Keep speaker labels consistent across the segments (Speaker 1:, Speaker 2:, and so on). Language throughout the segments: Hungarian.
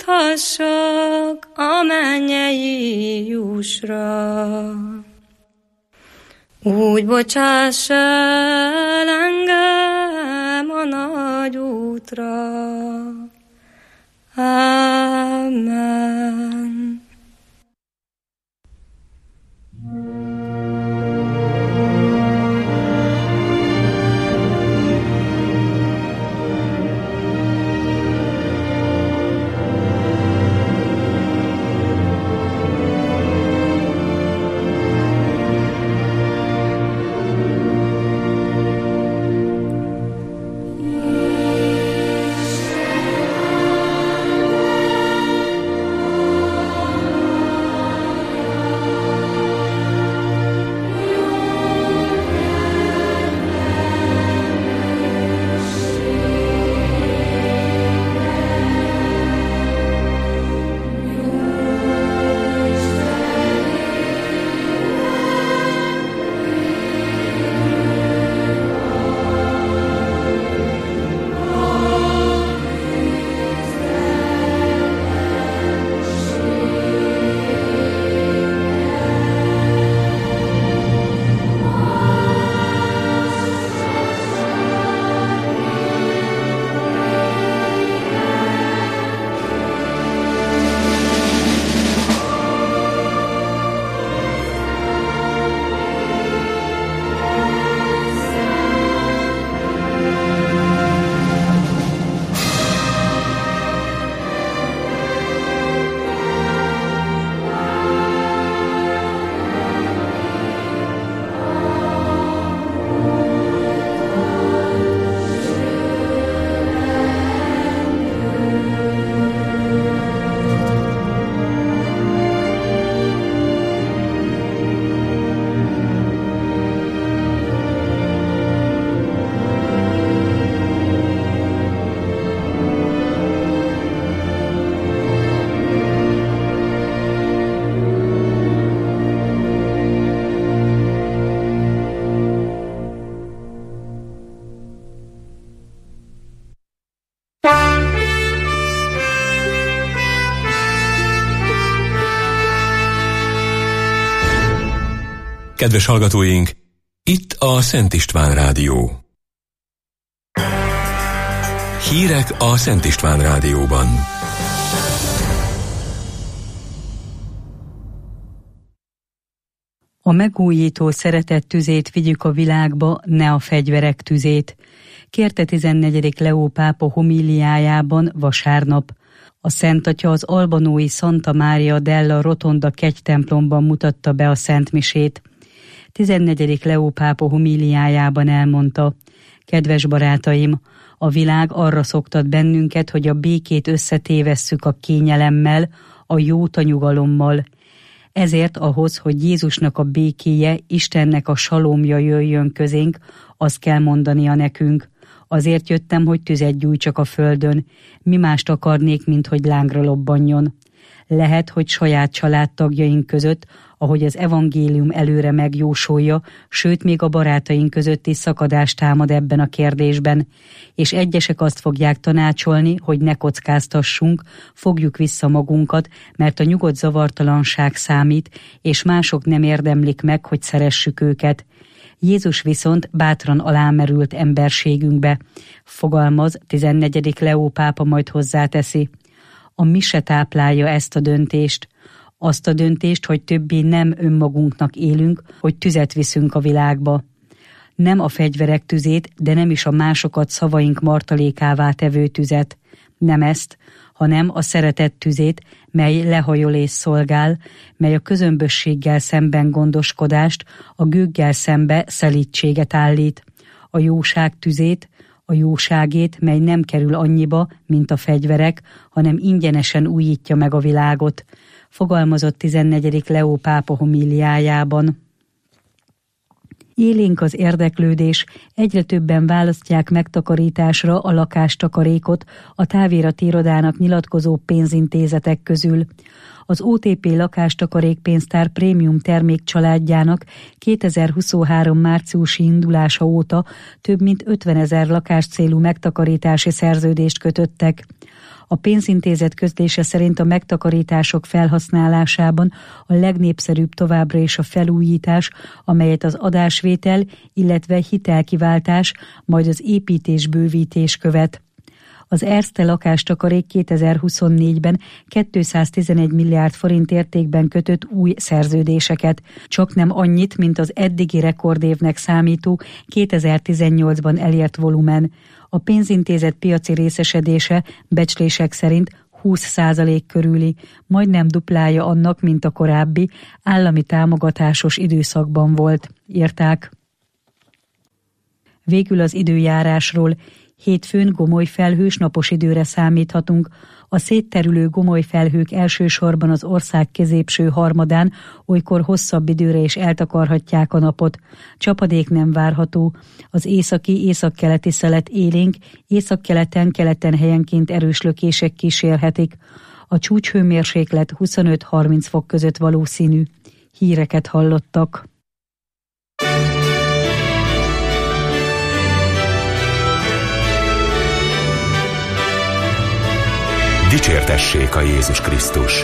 Speaker 1: juthassak a mennyei jusra. Úgy bocsáss el engem a nagy útra. Amen.
Speaker 2: Kedves hallgatóink, itt a Szent István Rádió. Hírek a Szent István Rádióban.
Speaker 3: A megújító szeretet tüzét vigyük a világba, ne a fegyverek tüzét, kérte 14. Leó pápa homíliájában vasárnap. A Szent Atya az albanói Santa Maria della Rotonda kegytemplomban mutatta be a szentmisét. 14. Leó pápa homíliájában elmondta: kedves barátaim, a világ arra szoktat bennünket, hogy a békét összetévesszük a kényelemmel, a jót a nyugalommal. Ezért ahhoz, hogy Jézusnak a békéje, Istennek a salomja jöjjön közénk, azt kell mondania nekünk: azért jöttem, hogy tüzet gyújtsak a földön, mi mást akarnék, mint hogy lángra lobbanjon. Lehet, hogy saját családtagjaink között, ahogy az evangélium előre megjósolja, sőt még a barátaink között is szakadás támad ebben a kérdésben, és egyesek azt fogják tanácsolni, hogy ne kockáztassunk, fogjuk vissza magunkat, mert a nyugodt zavartalanság számít, és mások nem érdemlik meg, hogy szeressük őket. Jézus viszont bátran alámerült emberségünkbe, fogalmaz 14. Leó pápa, majd hozzáteszi: a mise táplálja ezt a döntést, azt a döntést, hogy többé nem önmagunknak élünk, hogy tüzet viszünk a világba. Nem a fegyverek tüzét, de nem is a másokat szavaink martalékává tevő tüzet. Nem ezt, hanem a szeretet tüzét, mely lehajol és szolgál, mely a közömbösséggel szemben gondoskodást, a gőggel szembe szelídséget állít. A jóság tüzét, a jóságét, mely nem kerül annyiba, mint a fegyverek, hanem ingyenesen újítja meg a világot, fogalmazott 14. Leó pápa homíliájában. Élénk az érdeklődés, egyre többen választják megtakarításra a lakástakarékot a távirati irodának nyilatkozó pénzintézetek közül. Az OTP lakástakarékpénztár prémium termékcsaládjának 2023 márciusi indulása óta több mint 50 000 lakáscélú megtakarítási szerződést kötöttek. A pénzintézet közlése szerint a megtakarítások felhasználásában a legnépszerűbb továbbra is a felújítás, amelyet az adásvétel, illetve hitelkiváltás, majd az építés-bővítés követ. Az Erste lakástakarék 2024-ben 211 milliárd forint értékben kötött új szerződéseket, csak nem annyit, mint az eddigi rekordévnek számító 2018-ban elért volumen. A pénzintézet piaci részesedése becslések szerint 20% körüli, majdnem duplája annak, mint a korábbi állami támogatásos időszakban volt, írták. Végül az időjárásról. Hétfőn gomoly felhős napos időre számíthatunk. A szétterülő gomoly felhők elsősorban az ország középső harmadán olykor hosszabb időre is eltakarhatják a napot. Csapadék nem várható. Az északi-északkeleti szelet élénk, északkeleten, keleten helyenként erős lökések kísérhetik. A csúcshőmérséklet 25-30 fok között valószínű. Híreket hallottak.
Speaker 2: Dicsértessék a Jézus Krisztus!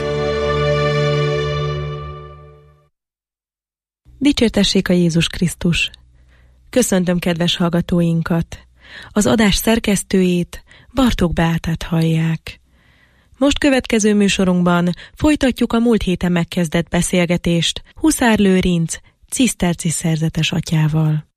Speaker 4: Dicsértessék a Jézus Krisztus! Köszöntöm kedves hallgatóinkat! Az adás szerkesztőjét, Bartók Beátát hallják. Most következő műsorunkban folytatjuk a múlt héten megkezdett beszélgetést Huszár Lőrinc ciszterci szerzetes atyával.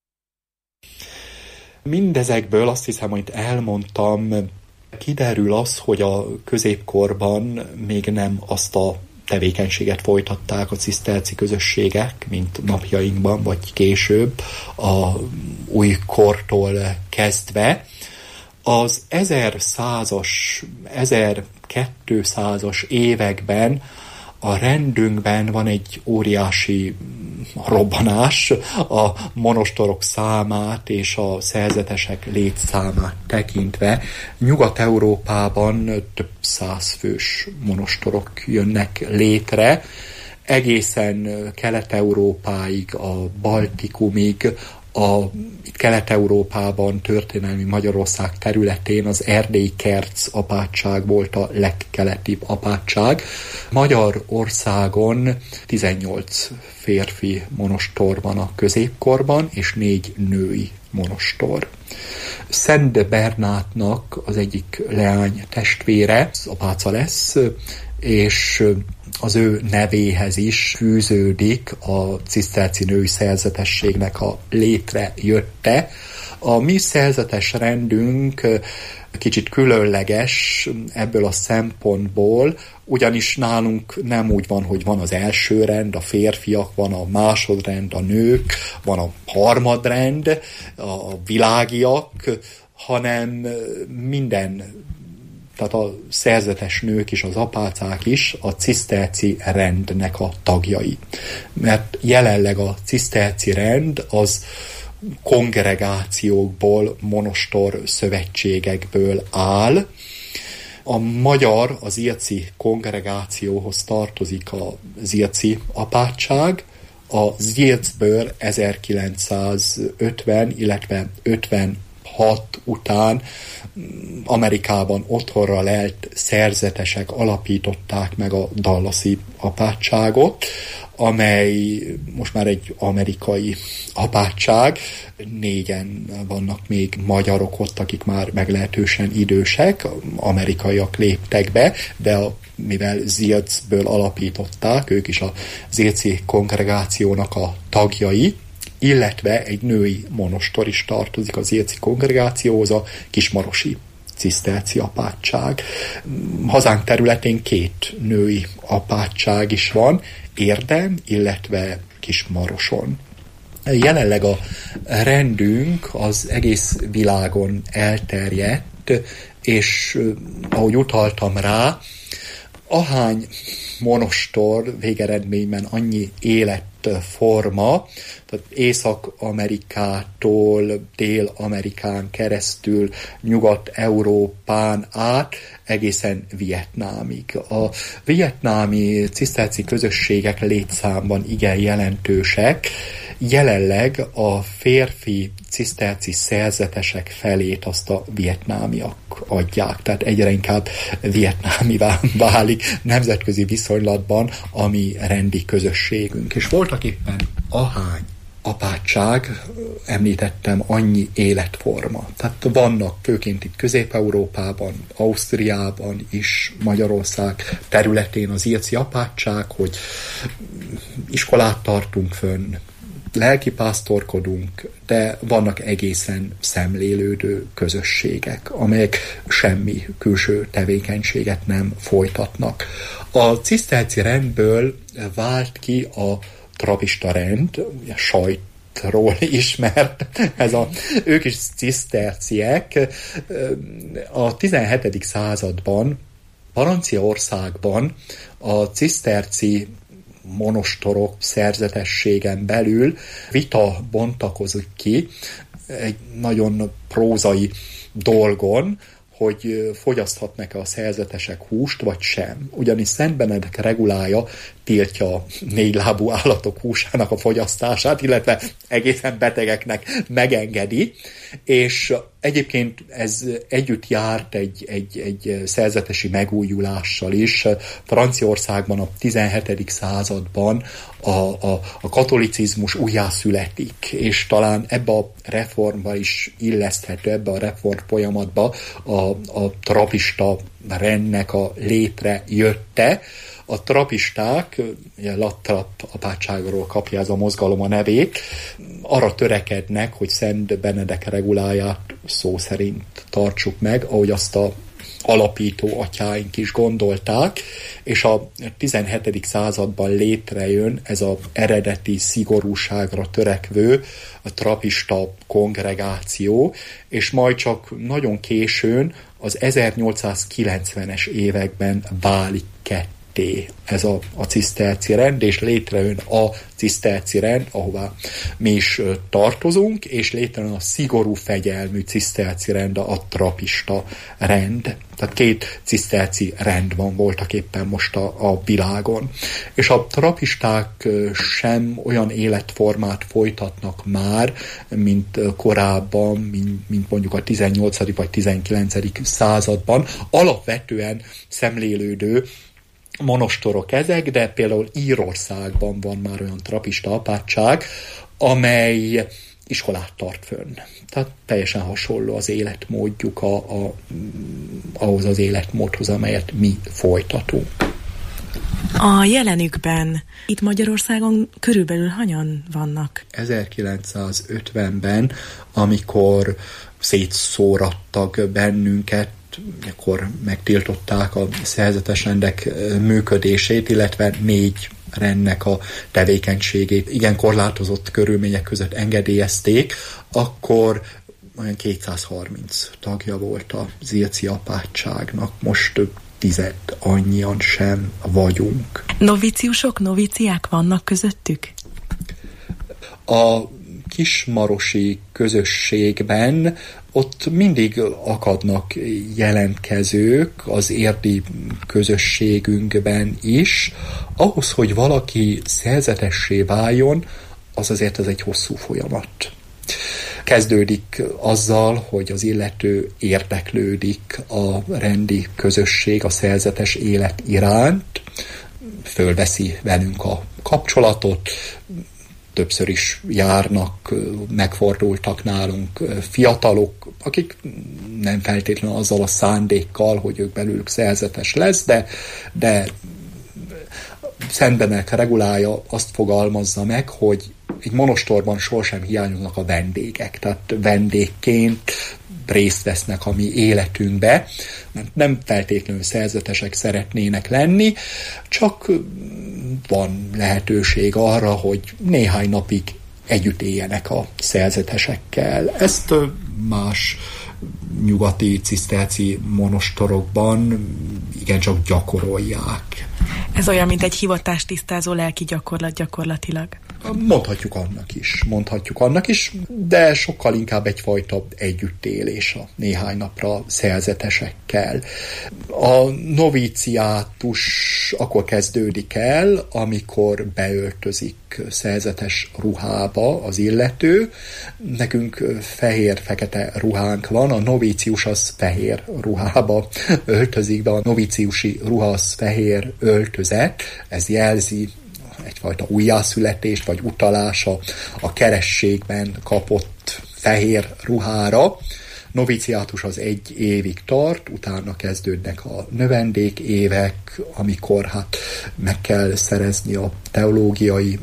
Speaker 5: Mindezekből azt hiszem, hogy elmondtam, kiderül az, hogy a középkorban még nem azt a tevékenységet folytatták a ciszterci közösségek, mint napjainkban, vagy később, a újkortól kezdve. Az 1100-as, 1200-as években a rendünkben van egy óriási robbanás a monostorok számát és a szerzetesek létszámát tekintve. Nyugat-Európában több 100 fős monostorok jönnek létre, egészen Kelet-Európáig, a Baltikumig, itt Kelet-Európában, történelmi Magyarország területén az erdélyi Kerc apátság volt a legkeletibb apátság. Magyarországon 18 férfi monostor van a középkorban, és 4 női monostor. Szent Bernátnak az egyik leány testvére, az apáca lesz, és az ő nevéhez is fűződik a ciszterci női szerzetességnek a létrejötte. A mi szerzetes rendünk kicsit különleges ebből a szempontból, ugyanis nálunk nem úgy van, hogy van az első rend, a férfiak, van a másodrend, a nők, van a harmadrend, a világiak, hanem tehát a szerzetes nők és az apácák is a ciszterci rendnek a tagjai. Mert jelenleg a ciszterci rend az kongregációkból, monostor szövetségekből áll. A magyar, az Ilci kongregációhoz tartozik a Ilci apátság, a Zilcből 1950, illetve 56 után Amerikában otthonra lelt szerzetesek alapították meg a Dallasi apátságot, amely most már egy amerikai apátság. 4 vannak még magyarok ott, akik már meglehetősen idősek, amerikaiak léptek be, de mivel Zilcből alapították, ők is a Zilci kongregációnak a tagjai, illetve egy női monostor is tartozik az Zilci kongregációhoz, a Kismarosi ciszterci apátság. Hazánk területén 2 női apátság is van, Érden, illetve Kismaroson. Jelenleg a rendünk az egész világon elterjedt, és ahogy utaltam rá, ahány monostor végeredményben annyi élet életforma, tehát Észak-Amerikától Dél-Amerikán keresztül Nyugat-Európán át egészen Vietnámig. A vietnámi ciszterci közösségek létszámban igen jelentősek. Jelenleg a férfi ciszterci szerzetesek felét azt a vietnámiak adják, tehát egyre inkább vietnámivá válik nemzetközi viszonylatban a mi rendi közösségünk. És voltak éppen ahány apátság, említettem, annyi életforma. Tehát vannak főként itt Közép-Európában, Ausztriában is, Magyarország területén az ilci apátság, hogy iskolát tartunk fönn, lelkipásztorkodunk, de vannak egészen szemlélődő közösségek, amelyek semmi külső tevékenységet nem folytatnak. A ciszterci rendből vált ki a trapista rend, ugye sajtról ismert, ők is ciszterciek. A 17. században Franciaországban a ciszterci monostorok szerzetességen belül vita bontakozik ki egy nagyon prózai dolgon, hogy fogyaszthatnak-e a szerzetesek húst, vagy sem. Ugyanis Szent Benedek regulája tiltja a négylábú állatok húsának a fogyasztását, illetve egészen betegeknek megengedi, és egyébként ez együtt járt egy szerzetesi megújulással is. Franciaországban a 17. században a katolicizmus újjászületik, és talán ebbe a reformba is illeszthető, ebbe a reform folyamatba a trapista rendnek a létrejötte. A trapisták, Lattrap apátságról kapja ez a mozgalom a nevét, arra törekednek, hogy Szent Benedek reguláját szó szerint tartsuk meg, ahogy azt a alapító atyáink is gondolták, és a 17. században létrejön ez az eredeti szigorúságra törekvő a trapista kongregáció, és majd csak nagyon későn, az 1890-es években válik ketté ez a ciszterci rend, és létrejön a ciszterci rend, ahová mi is tartozunk, és létrejön a szigorú fegyelmű ciszterci rend, a trapista rend. Tehát két ciszterci rend van voltak éppen most a világon. És a trapisták sem olyan életformát folytatnak már, mint korábban, mint mondjuk a 18. vagy 19. században. Alapvetően szemlélődő monostorok ezek, de például Írországban van már olyan trapista apátság, amely iskolát tart fönn. Tehát teljesen hasonló az életmódjuk ahhoz az életmódhoz, amelyet mi folytatunk.
Speaker 4: A jelenükben itt Magyarországon körülbelül hanyan vannak?
Speaker 5: 1950-ben, amikor szétszórattak bennünket, akkor megtiltották a szerzetes rendek működését, illetve 4 rendnek a tevékenységét igen korlátozott körülmények között engedélyezték, akkor olyan 230 tagja volt az ilci apátságnak, most 10 annyian sem vagyunk.
Speaker 4: Noviciusok, noviciák vannak közöttük?
Speaker 5: A kismarosi közösségben ott mindig akadnak jelentkezők, az érdi közösségünkben is. Ahhoz, hogy valaki szerzetessé váljon, az azért ez egy hosszú folyamat. Kezdődik azzal, hogy az illető érdeklődik a rendi közösség, a szerzetes élet iránt, fölveszi velünk a kapcsolatot, többször is járnak, megfordultak nálunk fiatalok, akik nem feltétlenül azzal a szándékkal, hogy ők belőlük szerzetes lesz, de Szent Benedek regulája azt fogalmazza meg, hogy egy monostorban sohasem hiányoznak a vendégek, tehát vendégként részt vesznek a mi életünkbe, nem feltétlenül szerzetesek szeretnének lenni, csak van lehetőség arra, hogy néhány napig együtt éljenek a szerzetesekkel. Ezt más nyugati ciszterci monostorokban igencsak gyakorolják.
Speaker 4: Ez olyan, mint egy hivatástisztázó lelki gyakorlat gyakorlatilag.
Speaker 5: Mondhatjuk annak is, de sokkal inkább egyfajta együttélés a néhány napra szerzetesekkel. A novíciátus akkor kezdődik el, amikor beöltözik szerzetes ruhába az illető. Nekünk fehér-fekete ruhánk van, a novícius az fehér ruhába öltözik be, a novíciusi ruha az fehér öltözet, ez jelzi egyfajta újjászületést, vagy utalása a kerességben kapott fehér ruhára. Noviciátus az 1 évig tart, utána kezdődnek a növendékévek, amikor meg kell szerezni a teológiai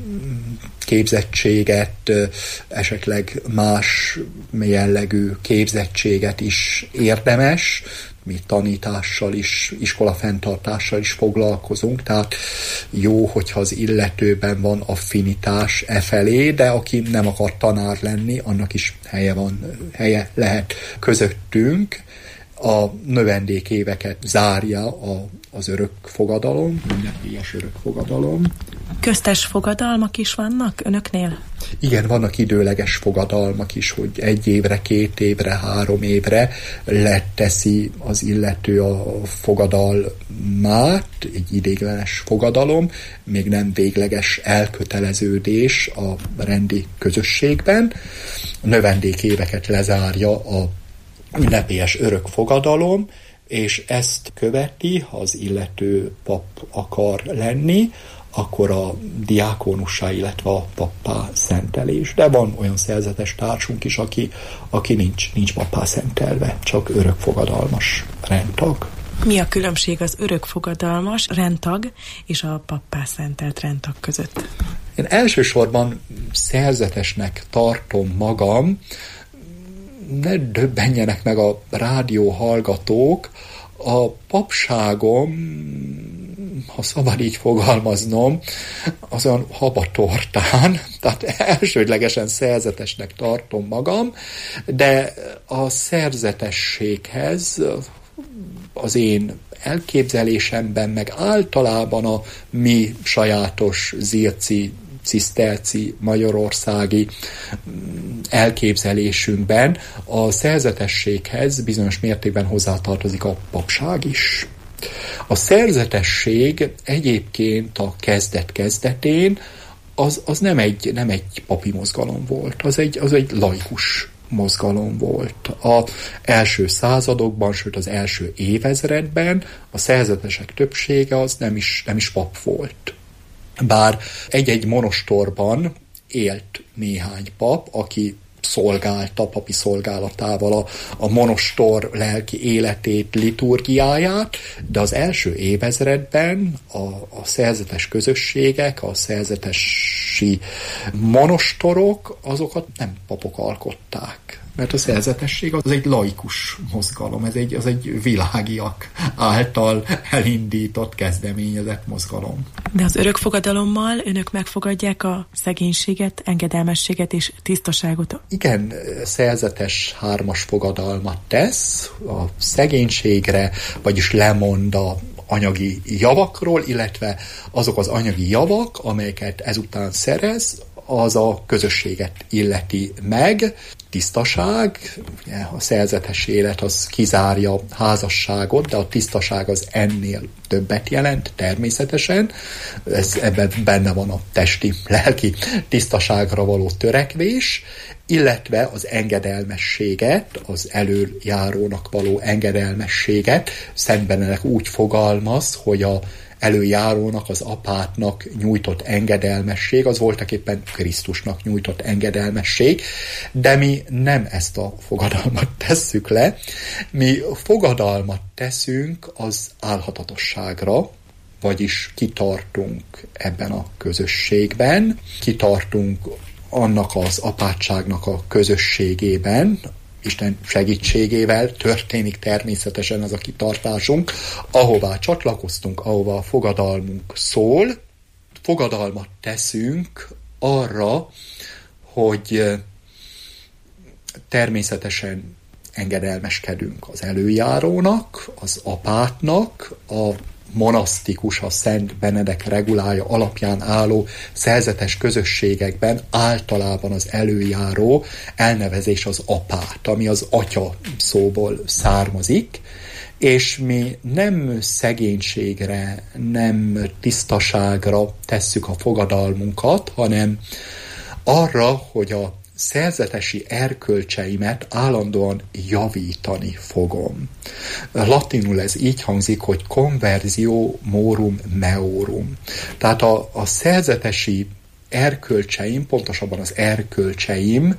Speaker 5: képzettséget, esetleg más jellegű képzettséget is érdemes. Mi tanítással is, iskolafenntartással is foglalkozunk, tehát jó, hogyha az illetőben van affinitás felé, de aki nem akar tanár lenni, annak is helye lehet közöttünk. A növendékéveket zárja az örökfogadalom, ünnepélyes örökfogadalom.
Speaker 4: Köztes fogadalmak is vannak önöknél?
Speaker 5: Igen, vannak időleges fogadalmak is, hogy 1 évre, 2 évre, 3 évre leteszi az illető a fogadalmát, egy ideiglenes fogadalom, még nem végleges elköteleződés a rendi közösségben. A növendékéveket lezárja a ünnepélyes örökfogadalom, és ezt követi, ha az illető pap akar lenni, akkor a diákonussá, illetve a pappá szentelés. De van olyan szerzetes társunk is, aki nincs pappá szentelve, csak örökfogadalmas rendtag.
Speaker 4: Mi a különbség az örökfogadalmas rendtag és a pappá szentelt rendtag között?
Speaker 5: Én elsősorban szerzetesnek tartom magam, ne döbbenjenek meg a rádió hallgatók, a papságom, ha szabad így fogalmaznom, azon habatortán, tehát elsődlegesen szerzetesnek tartom magam, de a szerzetességhez az én elképzelésemben, meg általában a mi sajátos zilci, ciszterci, magyarországi elképzelésünkben a szerzetességhez bizonyos mértékben hozzátartozik a papság is. A szerzetesség egyébként a kezdet-kezdetén az nem egy papi mozgalom volt, az egy laikus mozgalom volt. Az első századokban, sőt az első évezredben a szerzetesek többsége az nem is pap volt. Bár egy-egy monostorban élt néhány pap, aki szolgálta papi szolgálatával a monostor lelki életét, liturgiáját, de az első évezredben a szerzetes közösségek, a szerzetesi monostorok, azokat nem papok alkották. Mert a szerzetesség az egy laikus mozgalom, az egy világiak által elindított, kezdeményezett mozgalom.
Speaker 4: De az örökfogadalommal önök megfogadják a szegénységet, engedelmességet és tisztaságot?
Speaker 5: Igen, szerzetes 3-as fogadalmat tesz a szegénységre, vagyis lemond a anyagi javakról, illetve azok az anyagi javak, amelyeket ezután szerez, az a közösséget illeti meg. Tisztaság, a szerzetes élet az kizárja a házasságot, de a tisztaság az ennél többet jelent természetesen. Ebben benne van a testi, lelki tisztaságra való törekvés, illetve az engedelmességet, az előjárónak való engedelmességet. Szent Benedek úgy fogalmaz, hogy a előjárónak, az apátnak nyújtott engedelmesség, az voltaképpen Krisztusnak nyújtott engedelmesség, de mi nem ezt a fogadalmat tesszük le, mi fogadalmat teszünk az álhatatosságra, vagyis kitartunk ebben a közösségben, kitartunk annak az apátságnak a közösségében, Isten segítségével történik természetesen az a kitartásunk, ahová csatlakoztunk, ahová a fogadalmunk szól. Fogadalmat teszünk arra, hogy természetesen engedelmeskedünk az előjárónak, az apátnak, a monasztikus, a Szent Benedek regulája alapján álló szerzetes közösségekben általában az előjáró elnevezés az apát, ami az atya szóból származik, és mi nem szegénységre, nem tisztaságra tesszük a fogadalmunkat, hanem arra, hogy a szerzetesi erkölcseimet állandóan javítani fogom. Latinul ez így hangzik, hogy conversio morum meorum. Tehát a szerzetesi erkölcseim, pontosabban az erkölcseim,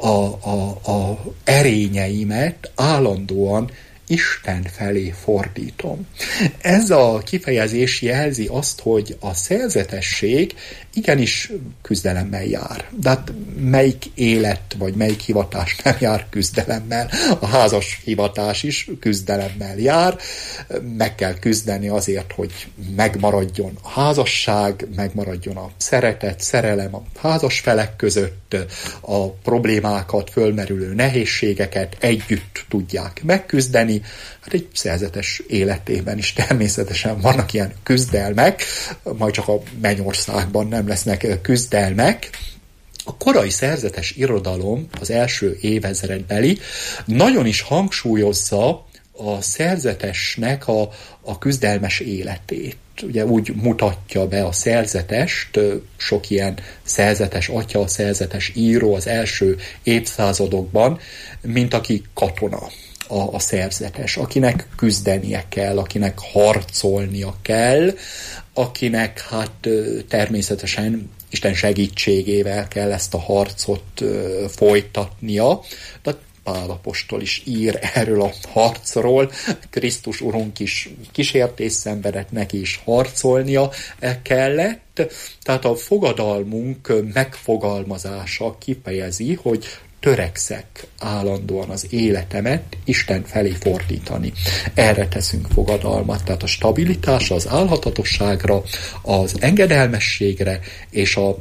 Speaker 5: a erényeimet állandóan Isten felé fordítom. Ez a kifejezés jelzi azt, hogy a szerzetesség igenis küzdelemmel jár. De hát melyik élet, vagy melyik hivatás nem jár küzdelemmel? A házas hivatás is küzdelemmel jár. Meg kell küzdeni azért, hogy megmaradjon a házasság, megmaradjon a szeretet, szerelem a házas felek között, a problémákat, fölmerülő nehézségeket együtt tudják megküzdeni. Hát egy szerzetes életében is természetesen vannak ilyen küzdelmek, majd csak a mennyországban nem lesznek küzdelmek. A korai szerzetes irodalom, az első évezredbeli, nagyon is hangsúlyozza a szerzetesnek a küzdelmes életét. Ugye úgy mutatja be a szerzetest, sok ilyen szerzetes atya, szerzetes író az első évszázadokban, mint aki katona. A szerzetes, akinek küzdenie kell, akinek harcolnia kell, akinek hát természetesen Isten segítségével kell ezt a harcot folytatnia. De Pál apostol is ír erről a harcról, Krisztus Urunk is kísértést szenvedett, neki is harcolnia kellett. Tehát a fogadalmunk megfogalmazása kifejezi, hogy törekszek állandóan az életemet Isten felé fordítani. Erre teszünk fogadalmat, tehát a stabilitásra, az állhatatosságra, az engedelmességre és a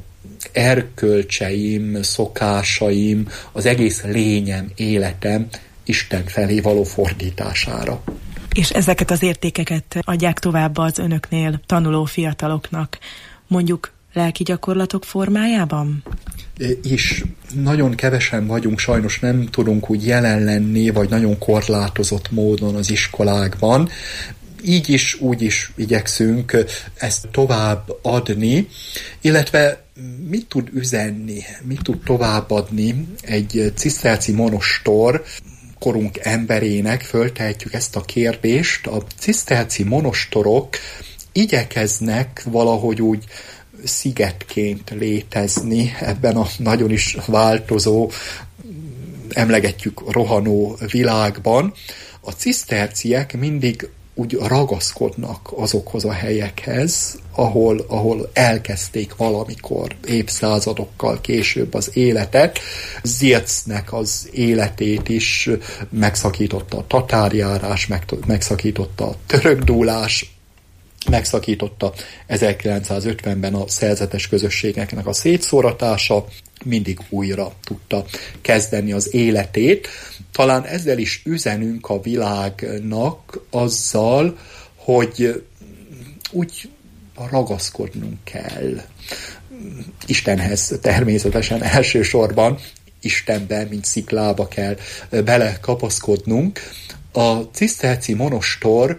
Speaker 5: erkölcseim, szokásaim, az egész lényem, életem Isten felé való fordítására.
Speaker 4: És ezeket az értékeket adják tovább az önöknél tanuló fiataloknak, mondjuk lelki gyakorlatok formájában?
Speaker 5: És nagyon kevesen vagyunk, sajnos nem tudunk úgy jelen lenni, vagy nagyon korlátozott módon az iskolákban. Így is, úgy is igyekszünk ezt tovább adni, illetve mit tud üzenni, mit tud továbbadni egy ciszterci monostor korunk emberének, föltehetjük ezt a kérdést. A ciszterci monostorok igyekeznek valahogy úgy szigetként létezni ebben a nagyon is változó, emlegetjük rohanó világban. A ciszterciek mindig úgy ragaszkodnak azokhoz a helyekhez, ahol elkezdték valamikor, évszázadokkal később az életet. Zilcnek az életét is megszakította a tatárjárás, megszakította a törökdúlás, megszakította 1950-ben a szerzetes közösségeknek a szétszóratása, mindig újra tudta kezdeni az életét. Talán ezzel is üzenünk a világnak azzal, hogy úgy ragaszkodnunk kell Istenhez, természetesen elsősorban Istenben, mint sziklába kell belekapaszkodnunk. A ciszterci monostor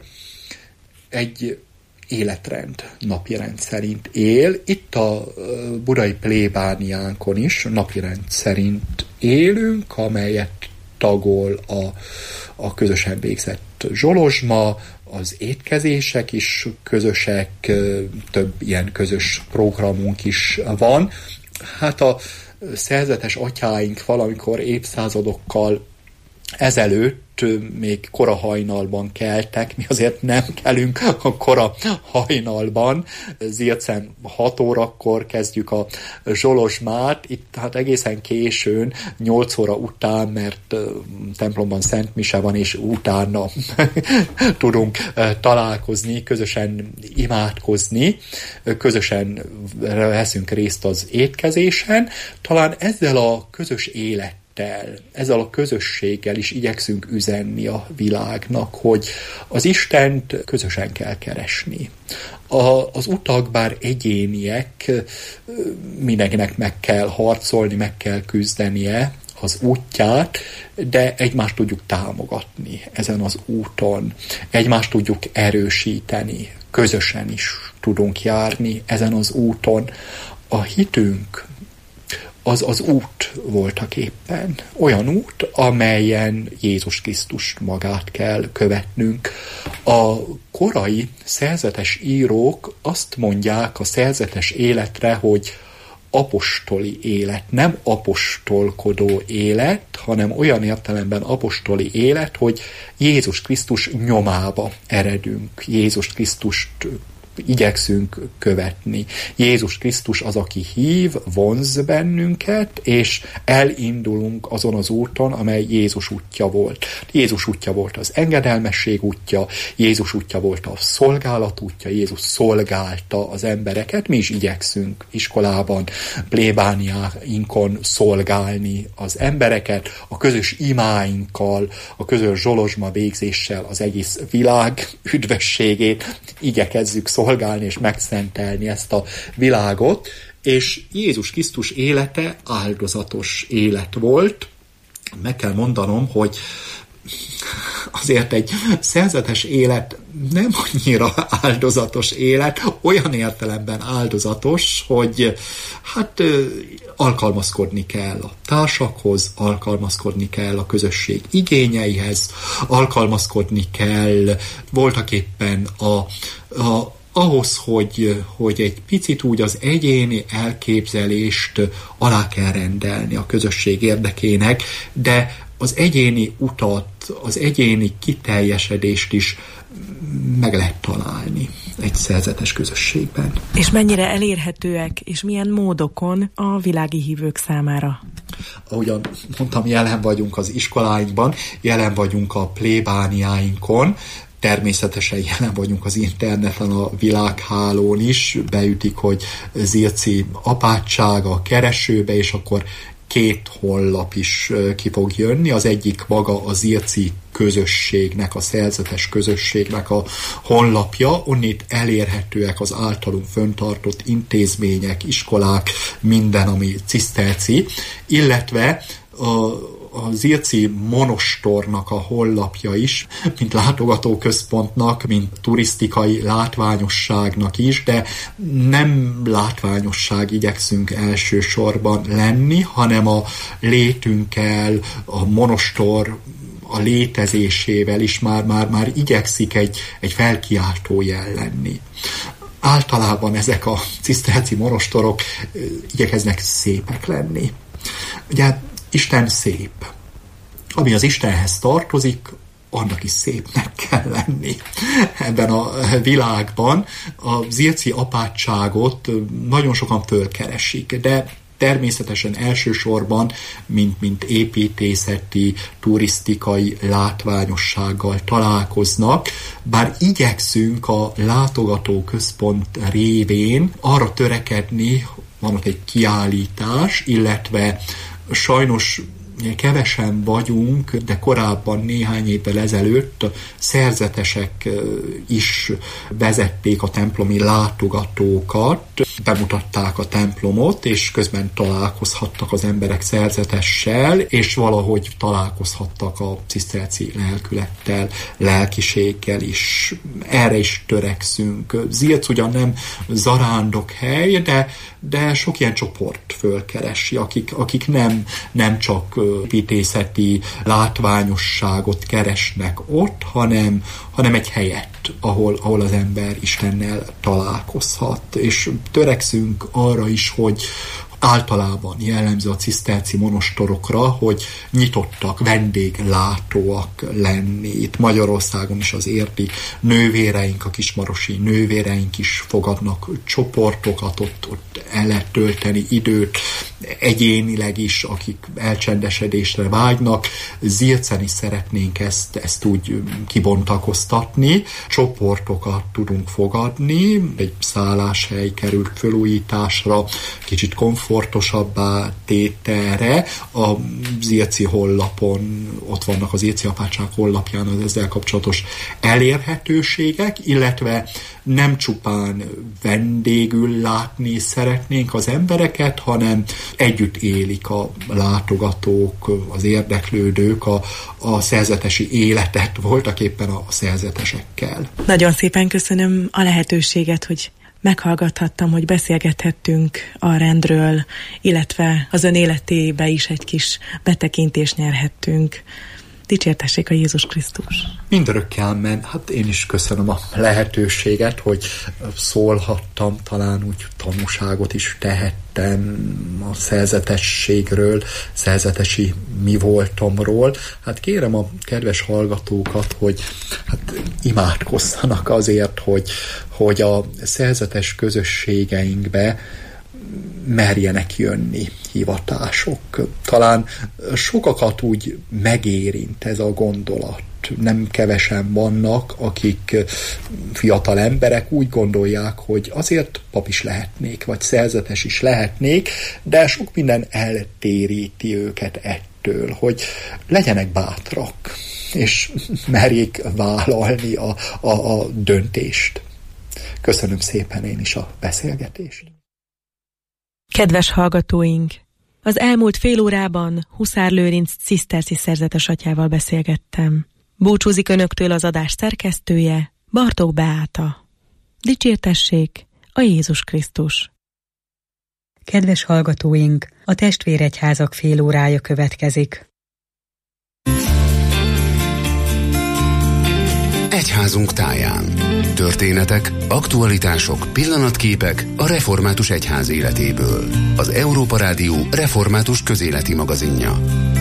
Speaker 5: egy életrend, napirend szerint él. Itt a budai plébániánkon is napirend szerint élünk, amelyet tagol a közösen végzett zsolozsma, az étkezések is közösek, több ilyen közös programunk is van. Hát a szerzetes atyáink valamikor évszázadokkal ezelőtt még kora hajnalban keltek, mi azért nem kelünk a kora hajnalban, Zilcen 6 órakor kezdjük a zsolozsmát, itt hát egészen későn, 8 óra után, mert templomban Szent Mise van, és utána tudunk találkozni, közösen imádkozni, közösen veszünk részt az étkezésen, talán ezzel a közös élet gyülekezettel, ezzel a közösséggel is igyekszünk üzenni a világnak, hogy az Istent közösen kell keresni. Az utak bár egyéniek, mindenkinek meg kell harcolni, meg kell küzdenie az útját, de egymást tudjuk támogatni ezen az úton, egymást tudjuk erősíteni, közösen is tudunk járni ezen az úton. A hitünk az út voltak éppen. Olyan út, amelyen Jézus Krisztust magát kell követnünk. A korai szerzetes írók azt mondják a szerzetes életre, hogy apostoli élet, nem apostolkodó élet, hanem olyan értelemben apostoli élet, hogy Jézus Krisztus nyomába eredünk, Jézus Krisztust igyekszünk követni. Jézus Krisztus az, aki hív, vonz bennünket, és elindulunk azon az úton, amely Jézus útja volt. Jézus útja volt az engedelmesség útja, Jézus útja volt a szolgálat útja, Jézus szolgálta az embereket, mi is igyekszünk iskolában, plébániáinkon szolgálni az embereket, a közös imáinkkal, a közös zsolozsma végzéssel az egész világ üdvösségét igyekezzük szolgálni és megszentelni ezt a világot, és Jézus Krisztus élete áldozatos élet volt. Meg kell mondanom, hogy azért egy szerzetes élet nem annyira áldozatos élet, olyan értelemben áldozatos, hogy alkalmazkodni kell a társakhoz, alkalmazkodni kell a közösség igényeihez, alkalmazkodni kell voltaképpen ahhoz, hogy egy picit úgy az egyéni elképzelést alá kell rendelni a közösség érdekének, de az egyéni utat, az egyéni kiteljesedést is meg lehet találni egy szerzetes közösségben.
Speaker 4: És mennyire elérhetőek, és milyen módokon a világi hívők számára?
Speaker 5: Ahogyan mondtam, jelen vagyunk az iskoláinkban, jelen vagyunk a plébániáinkon, természetesen jelen vagyunk az interneten, a világhálón is, beütik, hogy Zirci apátsága a keresőbe, és akkor 2 honlap is ki fog jönni. Az egyik maga a Zirci közösségnek, a szerzetes közösségnek a honlapja, onnét elérhetőek az általunk fenntartott intézmények, iskolák, minden, ami ciszterci, illetve a Zirci monostornak a honlapja is, mint látogatóközpontnak, mint turisztikai látványosságnak is, de nem látványosság igyekszünk elsősorban lenni, hanem a létünkkel, a monostor a létezésével is már igyekszik egy felkiáltó jel lenni. Általában ezek a ciszterci monostorok igyekeznek szépek lenni. Ugye Isten szép. Ami az Istenhez tartozik, annak is szépnek kell lenni. Ebben a világban a Zirci apátságot nagyon sokan fölkeresik, de természetesen elsősorban, mint építészeti, turisztikai látványossággal találkoznak, bár igyekszünk a látogatóközpont révén arra törekedni, van ott egy kiállítás, illetve sajnos kevesen vagyunk, de korábban néhány évvel ezelőtt a szerzetesek is vezették a templomi látogatókat, bemutatták a templomot, és közben találkozhattak az emberek szerzetessel, és valahogy találkozhattak a ciszterci lelkülettel, lelkiséggel is. Erre is törekszünk. Zirc ugyan nem zarándokhely, de sok ilyen csoport fölkeresi, akik nem csak építészeti látványosságot keresnek ott, hanem egy helyet, ahol az ember Istennel találkozhat. És törekszünk arra is, hogy általában jellemző a ciszterci monostorokra, hogy nyitottak, vendéglátóak lenni. Itt Magyarországon is az érdi nővéreink, a kismarosi nővéreink is fogadnak csoportokat, ott el lehet tölteni időt, egyénileg is, akik elcsendesedésre vágynak. Zircen is szeretnénk ezt úgy kibontakoztatni. Csoportokat tudunk fogadni, egy szálláshely került felújításra, kicsit komfortosabb komfortosabbá tételre. Az IECI honlapon, ott vannak az IECI apátság honlapján az ezzel kapcsolatos elérhetőségek, illetve nem csupán vendégül látni szeretnénk az embereket, hanem együtt élik a látogatók, az érdeklődők a szerzetesi életet voltak éppen a szerzetesekkel.
Speaker 4: Nagyon szépen köszönöm a lehetőséget, hogy meghallgathattam, hogy beszélgethettünk a rendről, illetve az ön életébe is egy kis betekintést nyerhettünk. Dicsértessék a Jézus Krisztus!
Speaker 5: Mindörökké ámen. Hát én is köszönöm a lehetőséget, hogy szólhattam, talán úgy tanúságot is tehettem a szerzetességről, szerzetesi mi voltomról. Hát kérem a kedves hallgatókat, hogy imádkozzanak azért, hogy a szerzetes közösségeinkbe merjenek jönni hivatások. Talán sokakat úgy megérint ez a gondolat. Nem kevesen vannak, akik fiatal emberek úgy gondolják, hogy azért pap is lehetnék, vagy szerzetes is lehetnék, de sok minden eltéríti őket ettől, hogy legyenek bátrak, és merjék vállalni a döntést. Köszönöm szépen én is a beszélgetést.
Speaker 4: Kedves hallgatóink! Az elmúlt fél órában Huszár Lőrinc ciszterci szerzetes atyával beszélgettem. Búcsúzik önöktől az adás szerkesztője, Bartók Beáta. Dicsértessék a Jézus Krisztus!
Speaker 3: Kedves hallgatóink, a testvéregyházak fél órája következik.
Speaker 6: Egyházunk táján. Történetek, aktualitások, pillanatképek a Református Egyház életéből. Az Európa Rádió református közéleti magazinja.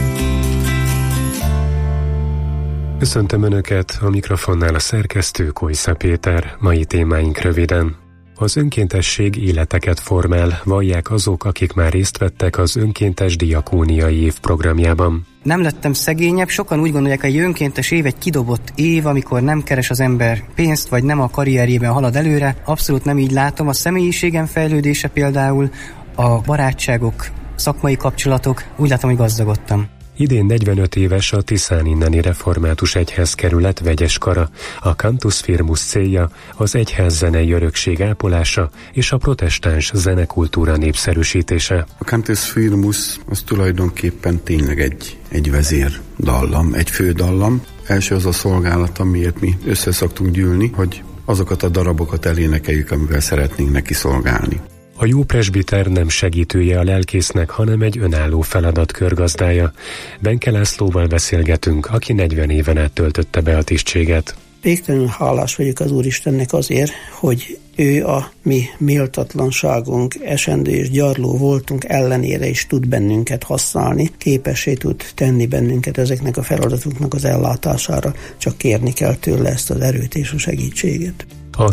Speaker 7: Köszöntöm Önöket, a mikrofonnál a szerkesztő Kojsza Péter. Mai témáink röviden. Az önkéntesség életeket formál, vallják azok, akik már részt vettek az önkéntes diakóniai év programjában.
Speaker 8: Nem lettem szegényebb, sokan úgy gondolják, hogy egy önkéntes év egy kidobott év, amikor nem keres az ember pénzt, vagy nem a karrierjében halad előre. Abszolút nem így látom. A személyiségem fejlődése például, a barátságok, szakmai kapcsolatok, úgy látom, hogy gazdagodtam.
Speaker 7: Idén 45 éves a Tiszán inneni református egyházkerület vegyes kara. A Cantus Firmus célja az egyház zenei örökség ápolása és a protestáns zenekultúra népszerűsítése.
Speaker 9: A Cantus Firmus az tulajdonképpen tényleg egy vezérdallam, egy fődallam. Első az a szolgálat, amiért mi össze szoktunk gyűlni, hogy azokat a darabokat elénekeljük, amivel szeretnénk neki szolgálni.
Speaker 7: A jó presbiter nem segítője a lelkésznek, hanem egy önálló feladatkör gazdája. Benke Lászlóval beszélgetünk, aki 40 éven át töltötte be a tisztséget.
Speaker 10: Végtelenül hálás vagyok az Úristennek azért, hogy ő a mi méltatlanságunk, esendő és gyarló voltunk ellenére is tud bennünket használni, képessé tud tenni bennünket ezeknek a feladatoknak az ellátására, csak kérni kell tőle ezt az erőt és a segítséget.
Speaker 7: A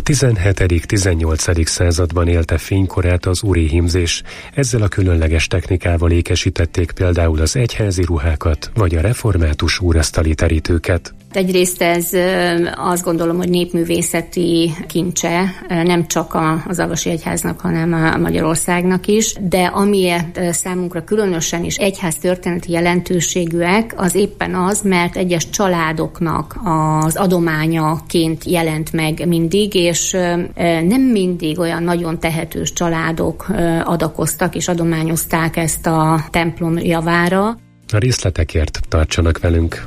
Speaker 7: 17.-18. században élte fénykorát az úri hímzés. Ezzel a különleges technikával ékesítették például az egyházi ruhákat, vagy a református úrasztali terítőket.
Speaker 11: Egyrészt ez azt gondolom, hogy népművészeti kincse, nem csak az Alvasi Egyháznak, hanem a Magyarországnak is, de amiért számunkra különösen is egyház történeti jelentőségűek, az éppen az, mert egyes családoknak az adományaként jelent meg mindig, és nem mindig olyan nagyon tehetős családok adakoztak és adományozták ezt a templom javára.
Speaker 7: A részletekért tartsanak velünk!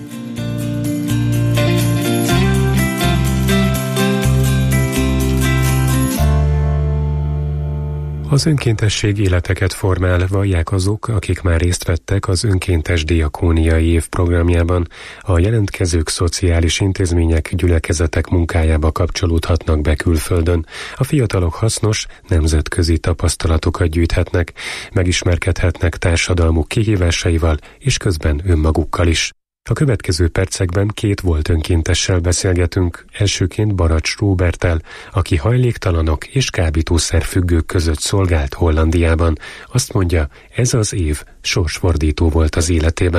Speaker 7: Az önkéntesség életeket formál, vallják azok, akik már részt vettek az önkéntes diakóniai év programjában. A jelentkezők szociális intézmények, gyülekezetek munkájába kapcsolódhatnak be külföldön. A fiatalok hasznos, nemzetközi tapasztalatokat gyűjthetnek, megismerkedhetnek társadalmuk kihívásaival, és közben önmagukkal is. A következő percekben 2 volt önkéntessel beszélgetünk, elsőként Baracs Róberttel, aki hajléktalanok és kábítószerfüggők között szolgált Hollandiában. Azt mondja, ez az év sorsfordító volt az életében.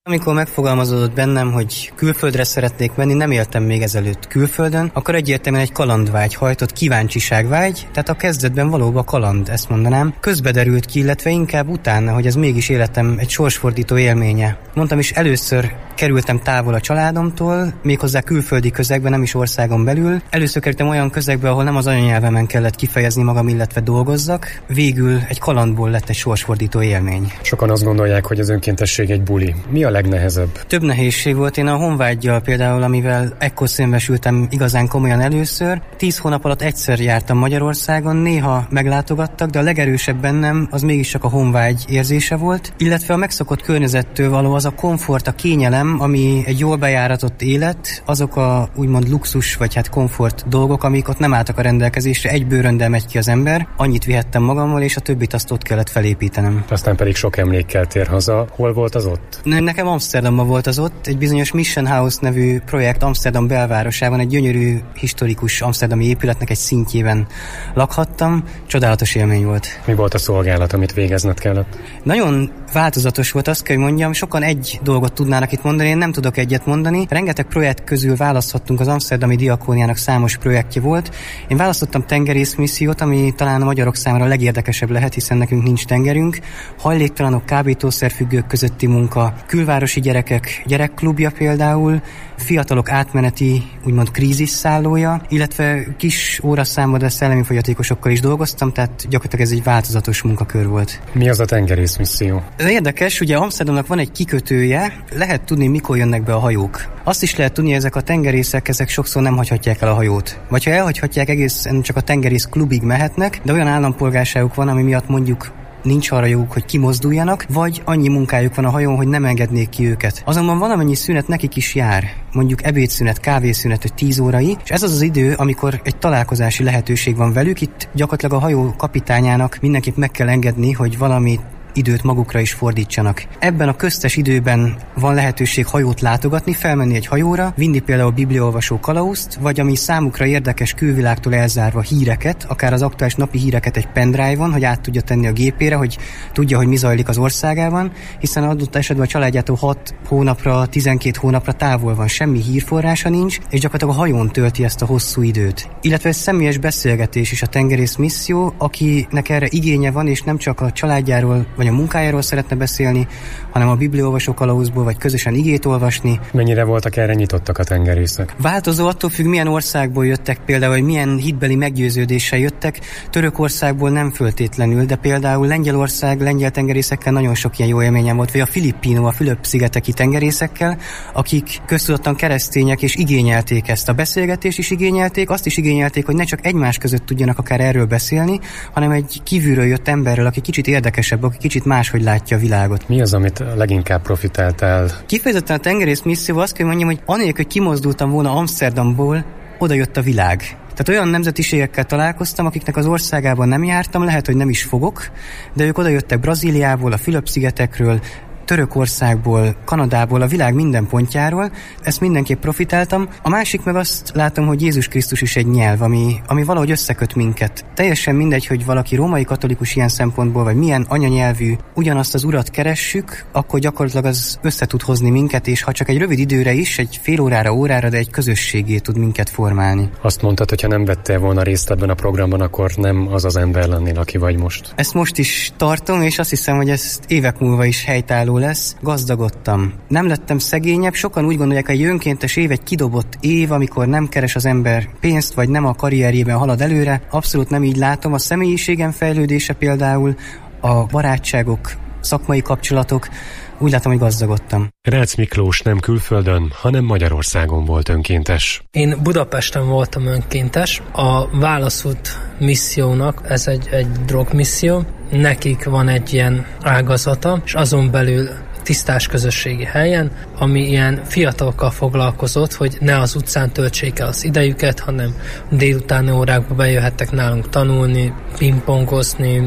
Speaker 8: Amikor megfogalmazódott bennem, hogy külföldre szeretnék menni, nem éltem még ezelőtt külföldön, akkor egyértelműen egy kalandvágy hajtott, kíváncsiságvágy, tehát a kezdetben valóban kaland, ezt mondanám. Közbe derült ki, illetve inkább utána, hogy ez mégis életem egy sorsfordító élménye. Mondtam is, először kerültem távol a családomtól, méghozzá külföldi közegben, nem is országon belül. Először kerültem olyan közegbe, ahol nem az anyanyelvemen kellett kifejezni magam, illetve dolgozzak. Végül egy kalandból lett egy sorsfordító élmény.
Speaker 7: Sokan azt gondolják, hogy az önkéntesség egy buli. Mi a legnehezebb?
Speaker 8: Több nehézség volt. Én a honvágyjal például, amivel ekkor szembesültem igazán komolyan először. 10 hónap alatt egyszer jártam Magyarországon, néha meglátogattak, de a legerősebb bennem az mégiscsak a honvágy érzése volt, illetve a megszokott környezettől való az a komfort, a kényelem, ami egy jól bejáratott élet, azok a úgymond luxus vagy hát komfort dolgok, amik ott nem álltak a rendelkezésre, egy bőröndel megy ki az ember, annyit vihettem magammal, és a többit azt ott kellett felépítenem.
Speaker 7: Aztán pedig sok emlékkel tér haza. Hol volt az ott?
Speaker 8: Nekem Amsterdamban volt az ott, egy bizonyos Mission House nevű projekt Amsterdam belvárosában, egy gyönyörű, historikus amsterdami épületnek egy szintjében lakhattam, csodálatos élmény volt.
Speaker 7: Mi volt a szolgálat, amit végezned kellett?
Speaker 8: Nagyon változatos volt, azt kell, hogy mondjam, sokan egy dolgot tudnának itt mondani, én nem tudok egyet mondani. Rengeteg projekt közül választhattunk, az amsterdami diakóniának számos projektje volt. Én választottam tengerészmissziót, ami talán a magyarok számára a legérdekesebb lehet, hiszen nekünk nincs tengerünk. Hajléktalanok, kábítószerfüggők közötti munka, külvárosi gyerekek gyerekklubja például, fiatalok átmeneti, úgymond krízisszállója, illetve kis óraszámban, de szellemi fogyatékosokkal is dolgoztam, tehát gyakorlatilag ez egy változatos munkakör volt.
Speaker 7: Mi az a tengerészmisszió?
Speaker 8: Érdekes, ugye Amsterdamnak van egy kikötője, lehet tudni, mikor jönnek be a hajók. Azt is lehet tudni, hogy ezek a tengerészek, ezek sokszor nem hagyhatják el a hajót. Vagy ha elhagyhatják, egészen csak a tengerész klubig mehetnek, de olyan állampolgárságuk van, ami miatt mondjuk nincs arra joguk, hogy kimozduljanak, vagy annyi munkájuk van a hajón, hogy nem engednék ki őket. Azonban valamennyi szünet nekik is jár, mondjuk ebédszünet, kávészünet, hogy 10 órai, és ez az az idő, amikor egy találkozási lehetőség van velük. Itt gyakorlatilag a hajó kapitányának mindenképp meg kell engedni, hogy valami időt magukra is fordítsanak. Ebben a köztes időben van lehetőség hajót látogatni, felmenni egy hajóra, vinni például bibliaolvasó kalauzt, vagy ami számukra érdekes külvilágtól elzárva híreket, akár az aktuális napi híreket egy pendrive-on, hogy át tudja tenni a gépére, hogy tudja, hogy mi zajlik az országában, hiszen adott esetben a családjától 6 hónapra, 12 hónapra távol van, semmi hírforrása nincs, és gyakorlatilag a hajón tölti ezt a hosszú időt. Illetve egy személyes beszélgetés is a tengerész misszió, akinek erre igénye van, és nem csak a családjáról vagy a munkájáról szeretne beszélni, hanem a bibliaolvasó kalauzból, vagy közösen igét olvasni.
Speaker 7: Mennyire voltak erre nyitottak a tengerészek?
Speaker 8: Változó, attól függ, milyen országból jöttek például, hogy milyen hitbeli meggyőződéssel jöttek. Törökországból nem föltétlenül, de például Lengyelország, lengyel tengerészekkel nagyon sok ilyen jó élményem volt, vagy a Filippino, a Fülöp-szigeteki tengerészekkel, akik köztudottan keresztények, és igényelték ezt a beszélgetést is igényelték, azt is igényelték, hogy ne csak egymás között tudjanak akár erről beszélni, hanem egy kívülről jött emberrel, aki kicsit érdekesebb, aki kicsit máshogy látja a világot.
Speaker 7: Mi az, amit leginkább profitáltál?
Speaker 8: Kifejezetten a tengerész misszióval azt kell mondjam, hogy anélkül, hogy kimozdultam volna Amsterdamból, oda jött a világ. Tehát olyan nemzetiségekkel találkoztam, akiknek az országában nem jártam, lehet, hogy nem is fogok, de ők oda jöttek Brazíliából, a Fülöp-szigetekről, Törökországból, Kanadából, a világ minden pontjáról, ezt mindenképp profitáltam. A másik meg azt látom, hogy Jézus Krisztus is egy nyelv, ami valahogy összeköt minket. Teljesen mindegy, hogy valaki római katolikus ilyen szempontból, vagy milyen anyanyelvű, ugyanazt az Urat keressük, akkor gyakorlatilag az össze tud hozni minket, és ha csak egy rövid időre is, egy fél órára, órára, de egy közösségé tud minket formálni.
Speaker 7: Azt mondtad, hogy ha nem vettél volna részt ebben a programban, akkor nem az az ember lennél, aki vagy most.
Speaker 8: Ezt most is tartom, és azt hiszem, hogy ez évek múlva is helytálló lesz. Gazdagodtam. Nem lettem szegényebb, sokan úgy gondolják, hogy egy önkéntes év egy kidobott év, amikor nem keres az ember pénzt, vagy nem a karrierjében halad előre. Abszolút nem így látom. A személyiségem fejlődése például, a barátságok, szakmai kapcsolatok, úgy látom, hogy gazdagodtam.
Speaker 7: Rácz Miklós nem külföldön, hanem Magyarországon volt önkéntes.
Speaker 12: Én Budapesten voltam önkéntes. A Válaszút missziónak, ez egy drogmisszió, nekik van egy ilyen ágazata, és azon belül tisztás közösségi helyen, ami ilyen fiatalokkal foglalkozott, hogy ne az utcán töltsék el az idejüket, hanem délutáni órákba bejöhettek nálunk tanulni, pingpongozni,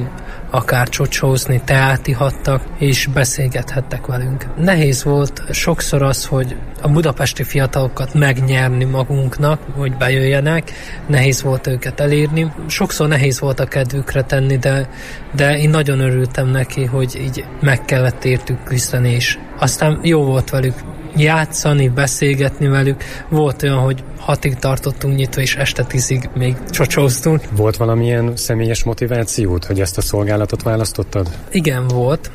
Speaker 12: akár csocsózni, teát ihattak, és beszélgethettek velünk. Nehéz volt sokszor az, hogy a budapesti fiatalokat megnyerni magunknak, hogy bejöjjenek, nehéz volt őket elérni. Sokszor nehéz volt a kedvükre tenni, de én nagyon örültem neki, hogy így meg kellett értük küzdeni, és aztán jó volt velük játszani, beszélgetni velük. Volt olyan, hogy 6-ig tartottunk nyitva, és este 10-ig még csocsóztunk.
Speaker 7: Volt valamilyen személyes motivációt, hogy ezt a szolgálatot választottad?
Speaker 12: Igen, volt.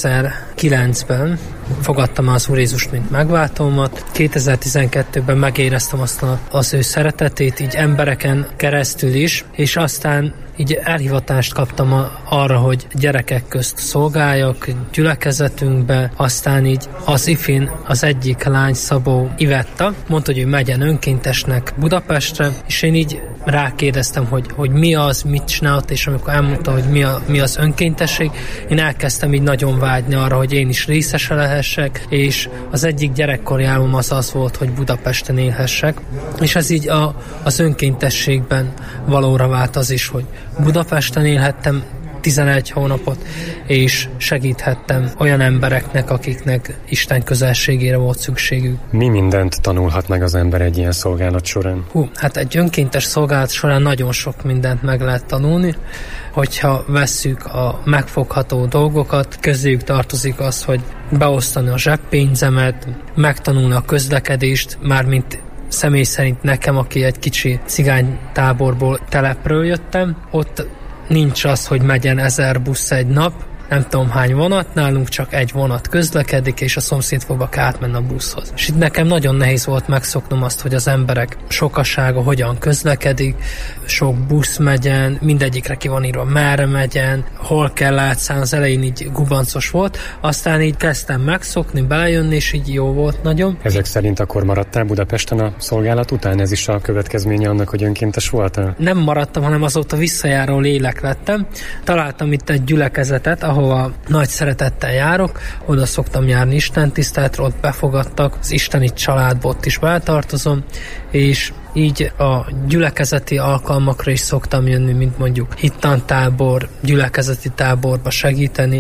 Speaker 12: 2009-ben fogadtam az Úr Jézust, mint megváltómat. 2012-ben megéreztem azt az ő szeretetét, így embereken keresztül is, és aztán így elhivatást kaptam arra, hogy gyerekek közt szolgáljak gyülekezetünkbe, aztán így az ifin az egyik lány, Szabó Ivetta, mondta, hogy ő megyen önkéntesnek Budapestre, és én így rákérdeztem, hogy mi az, mit csinált, és amikor elmondta, hogy mi az önkéntesség, én elkezdtem így nagyon vágyni arra, hogy én is részese lehessek, és az egyik gyerekkori álmom az volt, hogy Budapesten élhessek, és ez így az önkéntességben valóra vált az is, hogy Budapesten élhettem 11 hónapot, és segíthettem olyan embereknek, akiknek Isten közelségére volt szükségük.
Speaker 7: Mi mindent tanulhat meg az ember egy ilyen szolgálat során?
Speaker 12: Hát egy önkéntes szolgálat során nagyon sok mindent meg lehet tanulni, hogyha vesszük a megfogható dolgokat, közéjük tartozik az, hogy beosztani a zseppénzemet, megtanulni a közlekedést, mármint személy szerint nekem, aki egy kicsi cigánytáborból, telepről jöttem, ott nincs az, hogy megyen 1000 busz egy nap, nem tudom hány vonat, nálunk csak egy vonat közlekedik, és a szomszédfogba kell átmenni a buszhoz. És itt nekem nagyon nehéz volt megszoknom azt, hogy az emberek sokasága hogyan közlekedik, sok busz megyen, mindegyikre ki van írva, merre megyen, hol kell átszállni, az elején így gubancos volt, aztán így kezdtem megszokni, belejönni, és így jó volt nagyon.
Speaker 7: Ezek szerint akkor maradtál Budapesten a szolgálat után? Ez is a következménye annak, hogy önkéntes voltál?
Speaker 12: Nem maradtam, hanem azóta visszajáró lélek lettem. Találtam itt egy gyülekezetet, ahova nagy szeretettel járok, oda szoktam járni istentiszteletre, ott befogadtak, az isteni családba ott is beltartozom, és így a gyülekezeti alkalmakra is szoktam jönni, mint mondjuk hittantábor, gyülekezeti táborba segíteni.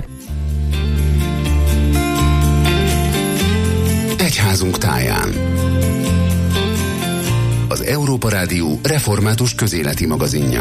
Speaker 6: Egyházunk táján. Az Európa Rádió református közéleti magazinja.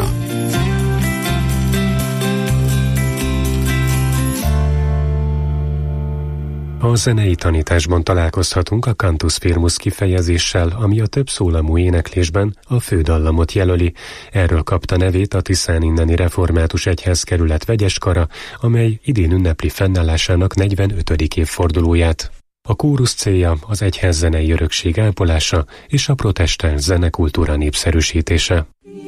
Speaker 7: A zenei tanításban találkozhatunk a Cantus Firmus kifejezéssel, ami a többszólamú éneklésben a fődallamot jelöli. Erről kapta nevét a Tiszán inneni református egyházkerület vegyeskara, amely idén ünnepli fennállásának 45. évfordulóját. A kórusz célja az egyház zenei örökség ápolása és a protestáns zenekultúra népszerűsítése.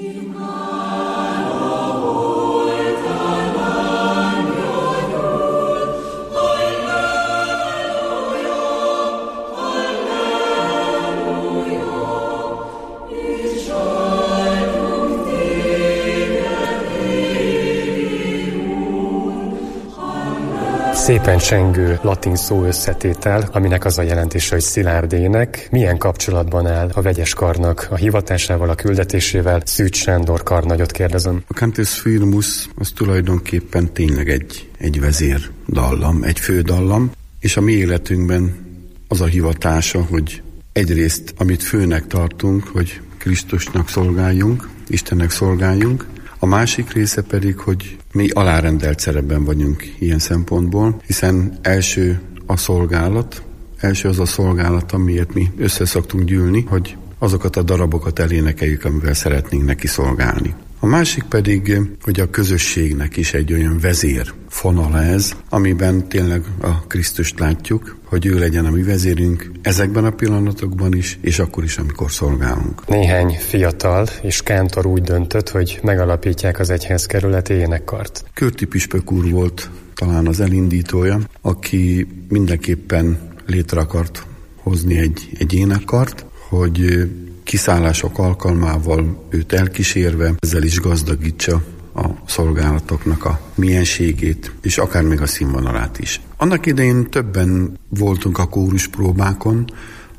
Speaker 7: Szépen csengő latin szó összetétel, aminek az a jelentése, hogy szilárd ének. Milyen kapcsolatban áll a vegyeskarnak a hivatásával, a küldetésével? Szűcs Sándor karnagyot kérdezem.
Speaker 9: A Cantus Firmus az tulajdonképpen tényleg egy vezér dallam, egy fődallam, és a mi életünkben az a hivatása, hogy egyrészt, amit főnek tartunk, hogy Krisztusnak szolgáljunk, Istennek szolgáljunk, a másik része pedig, hogy mi alárendelt szerepben vagyunk ilyen szempontból, hiszen első az a szolgálat, amiért mi összeszoktunk gyűlni, hogy azokat a darabokat elénekeljük, amivel szeretnénk neki szolgálni. A másik pedig, hogy a közösségnek is egy olyan vezér fonala ez, amiben tényleg a Krisztust látjuk, hogy ő legyen a mi vezérünk ezekben a pillanatokban is, és akkor is, amikor szolgálunk.
Speaker 7: Néhány fiatal és kántor úgy döntött, hogy megalapítják az egyházkerületi énekkart.
Speaker 9: Körti püspök úr volt talán az elindítója, aki mindenképpen létre akart hozni egy énekkart, hogy kiszállások alkalmával őt elkísérve, ezzel is gazdagítsa a szolgálatoknak a mienségét, és akár még a színvonalát is. Annak idején többen voltunk a kóruspróbákon,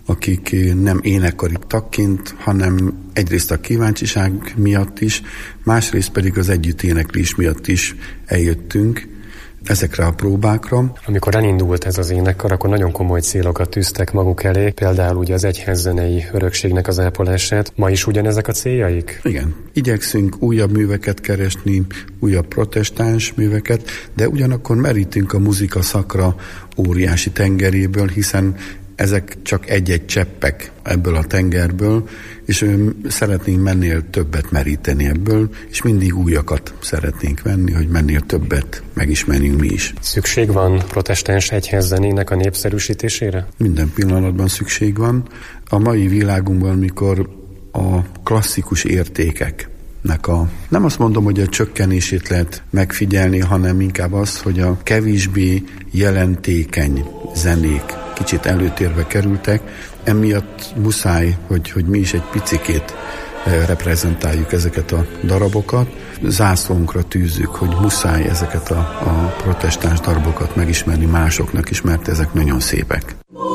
Speaker 9: akik nem énekkari tagként, hanem egyrészt a kíváncsiság miatt is, másrészt pedig az együtt éneklés miatt is eljöttünk ezekre a próbákra.
Speaker 7: Amikor elindult ez az énekkar, akkor nagyon komoly célokat tűztek maguk elé, például ugye az egyházzenei örökségnek az ápolását. Ma is ugyanezek a céljaik?
Speaker 9: Igen. Igyekszünk újabb műveket keresni, újabb protestáns műveket, de ugyanakkor merítünk a muzika szakra óriási tengeréből, hiszen ezek csak egy-egy cseppek ebből a tengerből, és szeretnénk mennél többet meríteni ebből, és mindig újakat szeretnénk venni, hogy mennél többet megismerjünk mi is.
Speaker 7: Szükség van protestáns egyházzenének a népszerűsítésére?
Speaker 9: Minden pillanatban szükség van. A mai világunkban, mikor a klasszikus értékeknek nem azt mondom, hogy a csökkenését lehet megfigyelni, hanem inkább az, hogy a kevésbé jelentékeny zenék kicsit előtérbe kerültek, emiatt muszáj, hogy mi is egy picikét reprezentáljuk ezeket a darabokat. Zászlónkra tűzzük, hogy muszáj ezeket a protestáns darabokat megismerni másoknak is, mert ezek nagyon szépek.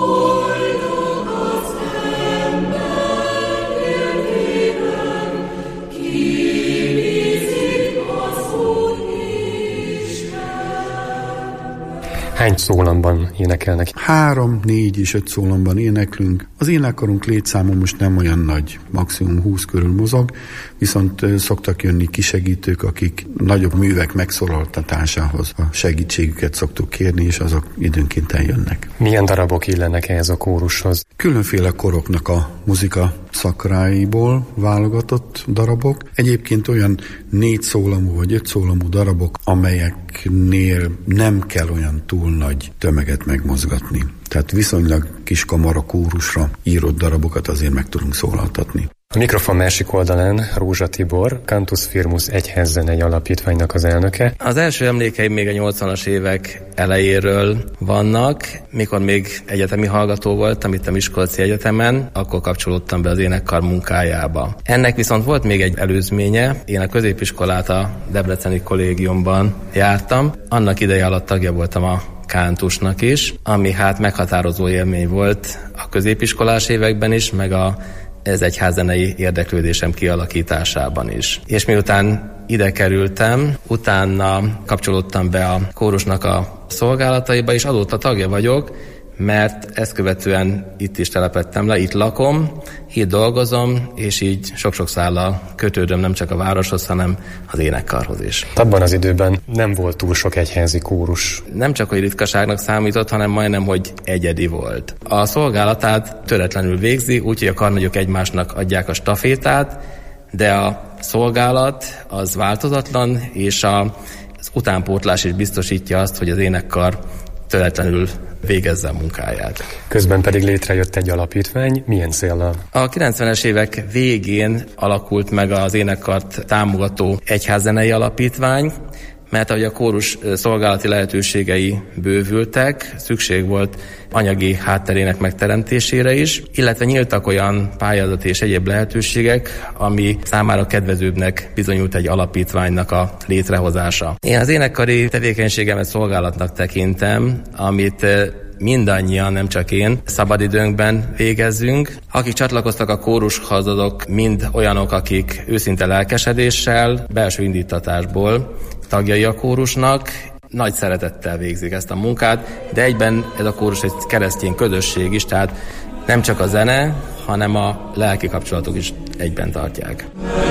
Speaker 7: Hány szólamban énekelnek?
Speaker 9: 3, 4 és 5 szólamban éneklünk. Az énekkarunk létszáma most nem olyan nagy, maximum 20 körül mozog, viszont szoktak jönni kisegítők, akik nagyobb művek megszólaltatásához a segítségüket szoktuk kérni, és azok időnként eljönnek.
Speaker 7: Milyen darabok illenek ehhez a kórushoz?
Speaker 9: Különféle koroknak a muzika szakráiból válogatott darabok. Egyébként olyan 4 szólamú vagy 5 szólamú darabok, amelyeknél nem kell olyan túl nagy tömeget megmozgatni. Tehát viszonylag kis kamara kórusra írott darabokat azért meg tudunk szólaltatni.
Speaker 7: A mikrofon másik oldalán Rózsa Tibor, Cantus Firmus egyházzenei alapítványnak az elnöke.
Speaker 13: Az első emlékeim még a 80-as évek elejéről vannak, mikor még egyetemi hallgató voltam itt a Miskolci Egyetemen, akkor kapcsolódtam be az énekkar munkájába. Ennek viszont volt még egy előzménye, én a középiskolát a Debreceni kollégiumban jártam, annak ideje alatt tagja voltam a kántusnak is, ami hát meghatározó élmény volt a középiskolás években is, meg ez egyházzenei érdeklődésem kialakításában is. És miután ide kerültem, utána kapcsolódtam be a kórusnak a szolgálataiba, és azóta tagja vagyok, mert ezt követően itt is telepedtem le, itt lakom, itt dolgozom, és így sok-sok szállal kötődöm nem csak a városhoz, hanem az énekkarhoz is.
Speaker 7: Abban az időben nem volt túl sok egyházi kórus.
Speaker 13: Nem csak, hogy ritkaságnak számított, hanem majdnem, hogy egyedi volt. A szolgálatát töretlenül végzi, úgyhogy a karnagyok egymásnak adják a stafétát, de a szolgálat az változatlan, és az utánpótlás is biztosítja azt, hogy az énekkar töretlenül végezze a munkáját.
Speaker 7: Közben pedig létrejött egy alapítvány, milyen céllal?
Speaker 13: A 90-es évek végén alakult meg az énekkart támogató egyházzenei alapítvány, mert ahogy a kórus szolgálati lehetőségei bővültek, szükség volt anyagi hátterének megteremtésére is, illetve nyíltak olyan pályázati és egyéb lehetőségek, ami számára kedvezőbbnek bizonyult egy alapítványnak a létrehozása. Én az énekkari tevékenységemet szolgálatnak tekintem, amit mindannyian, nem csak én, szabadidőnkben végezzünk. Akik csatlakoztak a kórushoz, azok mind olyanok, akik őszinte lelkesedéssel, belső indítatásból tagjai a kórusnak, nagy szeretettel végzik ezt a munkát, de egyben ez a kórus egy keresztény közösség is, tehát nem csak a zene, hanem a lelki kapcsolatok is egyben tartják.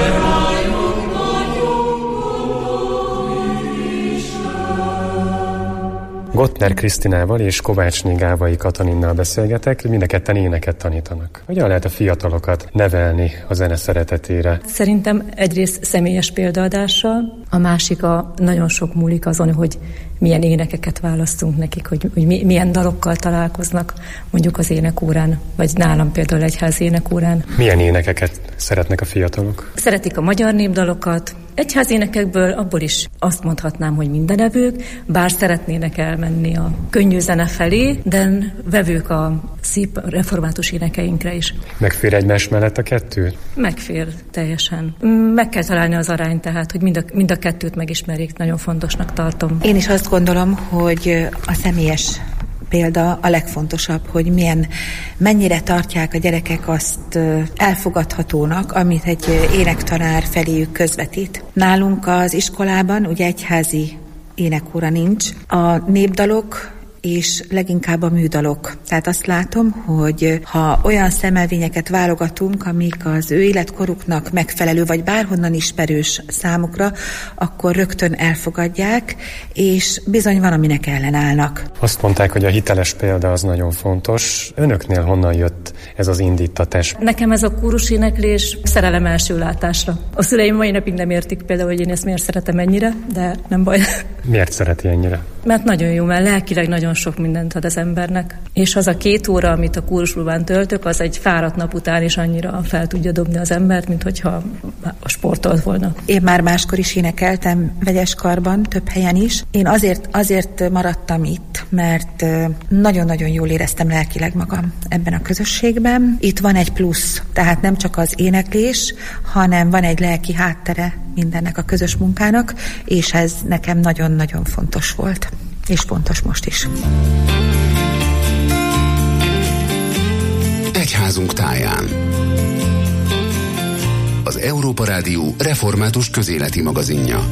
Speaker 7: Gottner Krisztinával és Kovácsné Gávai Katalinnal beszélgetek, mind a ketten éneket tanítanak. Hogyan lehet a fiatalokat nevelni a zene szeretetére?
Speaker 14: Szerintem egyrészt személyes példaadással, a másik nagyon sok múlik azon, hogy milyen énekeket választunk nekik, hogy milyen dalokkal találkoznak mondjuk az énekórán, vagy nálam például egyházi énekórán.
Speaker 7: Milyen énekeket szeretnek a fiatalok?
Speaker 14: Szeretik a magyar népdalokat. Egyházénekekből abból is azt mondhatnám, hogy mindenevők, bár szeretnének elmenni a könnyű zene felé, de vevők a szép református énekeinkre is.
Speaker 7: Megfér egymás mellett a kettő?
Speaker 14: Megfér teljesen. Meg kell találni az arányt, tehát, hogy mind a kettőt megismerjék, nagyon fontosnak tartom.
Speaker 15: Én is azt gondolom, hogy a személyes példa a legfontosabb, hogy mennyire tartják a gyerekek azt elfogadhatónak, amit egy énektanár feléjük közvetít. Nálunk az iskolában ugye egyházi énekóra nincs. A népdalok és leginkább a műdalok. Tehát azt látom, hogy ha olyan szemelvényeket válogatunk, amik az ő életkoruknak megfelelő, vagy bárhonnan ismerős számukra, akkor rögtön elfogadják, és bizony van, aminek ellenállnak.
Speaker 7: Azt mondták, hogy a hiteles példa az nagyon fontos. Önöknél honnan jött ez az indítatás?
Speaker 14: Nekem ez a kóruséneklés szerelem első látásra. A szüleim mai napig nem értik például, hogy én ezt miért szeretem ennyire, de nem baj.
Speaker 7: Miért szereti ennyire?
Speaker 14: Mert nagyon jó, mert lelkileg nagyon sok mindent ad az embernek. És az a 2 óra, amit a kórusban töltök, az egy fáradt nap után is annyira fel tudja dobni az embert, mint hogyha sportolt volna.
Speaker 15: Én már máskor is énekeltem vegyes karban, több helyen is. Én azért maradtam itt, mert nagyon-nagyon jól éreztem lelkileg magam ebben a közösségben. Itt van egy plusz, tehát nem csak az éneklés, hanem van egy lelki háttere mindennek a közös munkának, és ez nekem nagyon-nagyon fontos volt. És fontos most is.
Speaker 6: Egyházunk táján. Az Európa Rádió református közéleti magazinja.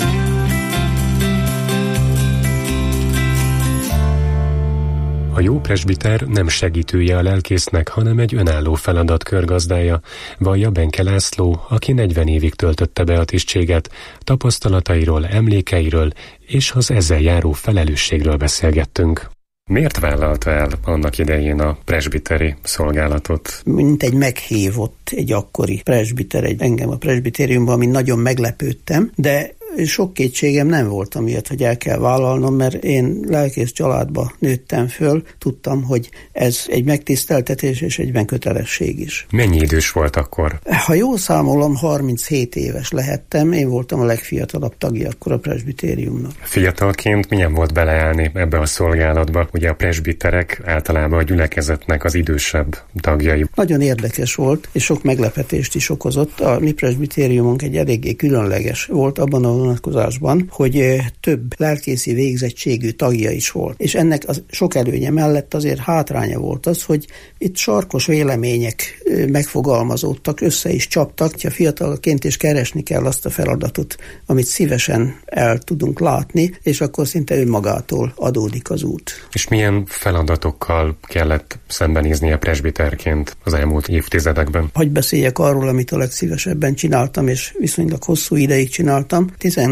Speaker 7: A jó presbiter nem segítője a lelkésznek, hanem egy önálló feladatkör gazdája, vallja Benke László, aki 40 évig töltötte be a tisztséget, tapasztalatairól, emlékeiről és az ezzel járó felelősségről beszélgettünk. Miért vállalta el annak idején a presbiteri szolgálatot?
Speaker 10: Mint egy meghívott, egy akkori presbiter, engem a presbitériumban, amin nagyon meglepődtem, de sok kétségem nem volt amiatt, hogy el kell vállalnom, mert én lelkész családba nőttem föl, tudtam, hogy ez egy megtiszteltetés és egyben kötelesség is.
Speaker 7: Mennyi idős volt akkor?
Speaker 10: Ha jól számolom, 37 éves lehettem, én voltam a legfiatalabb tagja akkor a presbitériumnak.
Speaker 7: Fiatalként milyen volt beleállni ebbe a szolgálatba? Ugye a presbiterek általában a gyülekezetnek az idősebb tagjai.
Speaker 10: Nagyon érdekes volt, és sok meglepetést is okozott. A mi presbitériumunk egy eléggé különleges volt abban a vonatkozásban, hogy több lelkészi végzettségű tagja is volt. És ennek az sok előnye mellett azért hátránya volt az, hogy itt sarkos vélemények megfogalmazódtak, össze is csaptak, ha fiatalként is keresni kell azt a feladatot, amit szívesen el tudunk látni, és akkor szinte önmagától adódik az út.
Speaker 7: És milyen feladatokkal kellett szembenézni a presbiterként az elmúlt évtizedekben?
Speaker 10: Hadd beszéljek arról, amit a legszívesebben csináltam, és viszonylag hosszú ideig csináltam.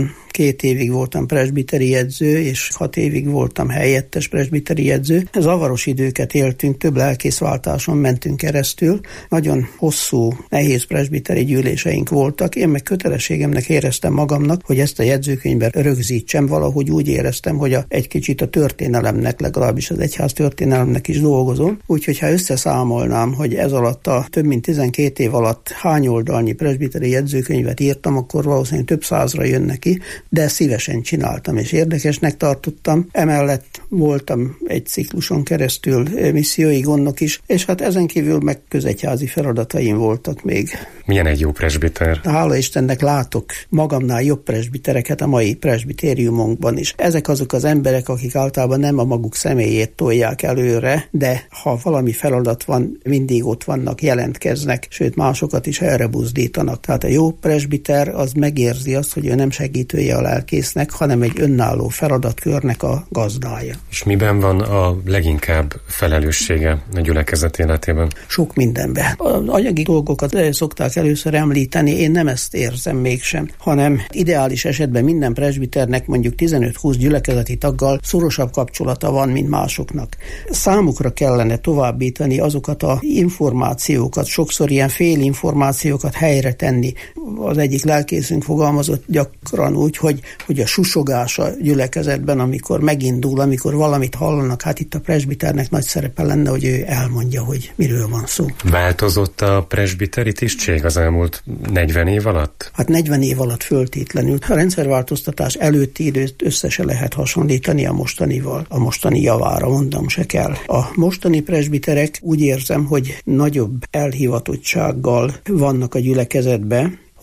Speaker 10: 12 évig voltam presbiteri jegyző, és 6 évig voltam helyettes presbiteri jegyző. Zavaros időket éltünk, több lelkészváltáson mentünk keresztül. Nagyon hosszú, nehéz presbiteri gyűléseink voltak. Én meg kötelességemnek éreztem magamnak, hogy ezt a jegyzőkönyvben rögzítsem. Valahogy úgy éreztem, hogy egy kicsit a történelemnek, legalábbis az egyház történelemnek is dolgozom. Úgyhogy ha összeszámolnám, hogy ez alatt a több mint 12 év alatt hány oldalnyi presbiteri jegyzőkönyvet írtam, akkor valószínűleg több százra jön neki, de szívesen csináltam, és érdekesnek tartottam. Emellett voltam egy cikluson keresztül missziói gondnok is, és hát ezen kívül meg közegyházi feladataim voltak még.
Speaker 7: Milyen egy jó presbiter?
Speaker 10: Hála Istennek látok magamnál jobb presbitereket a mai presbitériumunkban is. Ezek azok az emberek, akik általában nem a maguk személyét tolják előre, de ha valami feladat van, mindig ott vannak, jelentkeznek, sőt másokat is erre buzdítanak. Tehát a jó presbiter az megérzi azt, hogy ő nem segítője a lelkésznek, hanem egy önálló feladatkörnek a gazdája.
Speaker 7: És miben van a leginkább felelőssége a gyülekezet életében?
Speaker 10: Sok mindenben. Az anyagi dolgokat szokták először említeni, én nem ezt érzem mégsem, hanem ideális esetben minden presbiternek mondjuk 15-20 gyülekezeti taggal szorosabb kapcsolata van, mint másoknak. Számukra kellene továbbítani azokat az információkat, sokszor ilyen félinformációkat helyre tenni. Az egyik lelkészünk fogalmazott gyakran úgy, hogy a susogás a gyülekezetben, amikor megindul, amikor valamit hallanak, hát itt a presbiternek nagy szerepe lenne, hogy ő elmondja, hogy miről van szó.
Speaker 7: Változott a presbiteri tisztség az elmúlt 40 év alatt?
Speaker 10: Hát 40 év alatt föltétlenül. A rendszerváltoztatás előtti időt össze se lehet hasonlítani a mostanival. A mostani javára mondom se kell. A mostani presbiterek úgy érzem, hogy nagyobb elhivatottsággal vannak a gyülekezetben,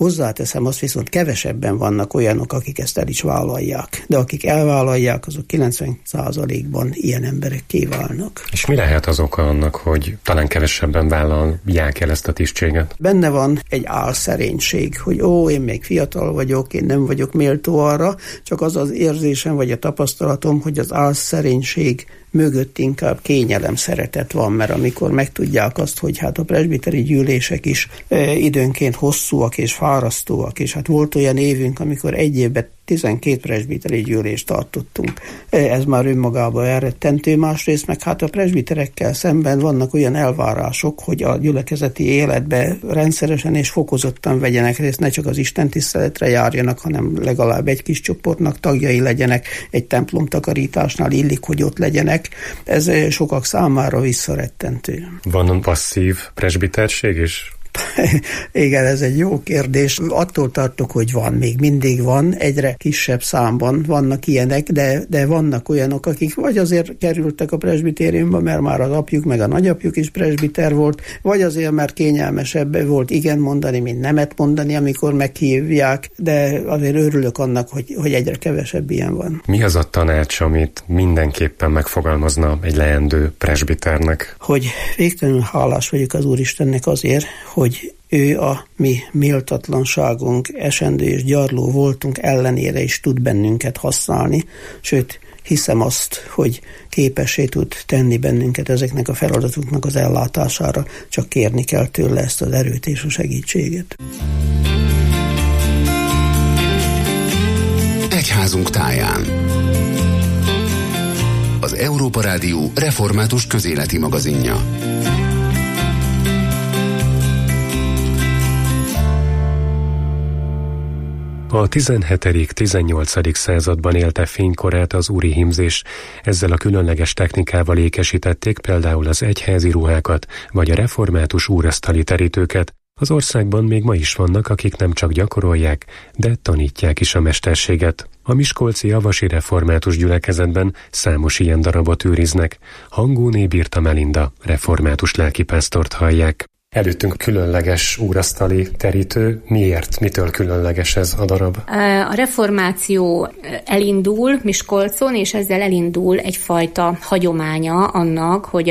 Speaker 10: Hozzáteszem, azt viszont kevesebben vannak olyanok, akik ezt el is vállalják. De akik elvállalják, azok 90%-ban ilyen emberekké válnak.
Speaker 7: És mi lehet az oka annak, hogy talán kevesebben vállalják el ezt a tisztséget?
Speaker 10: Benne van egy álszerénység, hogy én még fiatal vagyok, én nem vagyok méltó arra, csak az az érzésem vagy a tapasztalatom, hogy az álszerénység mögött inkább kényelem, szeretet van, mert amikor megtudják azt, hogy hát a presbiteri gyűlések is időnként hosszúak és fárasztóak, és hát volt olyan évünk, amikor egy évben 12 presbiteri gyűlést tartottunk. Ez már önmagában elrettentő, másrészt meg hát a presbiterekkel szemben vannak olyan elvárások, hogy a gyülekezeti életbe rendszeresen és fokozottan vegyenek részt, ne csak az istentiszteletre járjanak, hanem legalább egy kis csoportnak tagjai legyenek, egy templom takarításnál illik, hogy ott legyenek. Ez sokak számára visszarettentő.
Speaker 7: Van passzív presbiterség is?
Speaker 10: Igen, ez egy jó kérdés. Attól tartok, hogy van, még mindig van, egyre kisebb számban vannak ilyenek, de vannak olyanok, akik vagy azért kerültek a presbitériumba, mert már az apjuk meg a nagyapjuk is presbiter volt, vagy azért, mert kényelmesebb volt igen mondani, mint nemet mondani, amikor meghívják, de azért örülök annak, hogy egyre kevesebb ilyen van.
Speaker 7: Mi az a tanács, amit mindenképpen megfogalmazna egy leendő presbiternek?
Speaker 10: Hogy végtelenül hálás vagyok az Úristennek azért, hogy ő a mi méltatlanságunk, esendő és gyarló voltunk ellenére is tud bennünket használni, sőt, hiszem azt, hogy képessé tud tenni bennünket ezeknek a feladatoknak az ellátására, csak kérni kell tőle ezt az erőt és a segítséget.
Speaker 6: Egyházunk táján. Az Európa Rádió református közéleti magazinja.
Speaker 7: A 17.-18. században élte fénykorát az úri hímzés, ezzel a különleges technikával ékesítették például az egyházi ruhákat, vagy a református úrasztali terítőket. Az országban még ma is vannak, akik nem csak gyakorolják, de tanítják is a mesterséget. A miskolci avasi református gyülekezetben számos ilyen darabot őriznek. Hangóné Birta Melinda református lelkipásztort hallják. Előttünk különleges úrasztali terítő. Miért? Mitől különleges ez a darab?
Speaker 11: A reformáció elindul Miskolcon, és ezzel elindul egyfajta hagyománya annak, hogy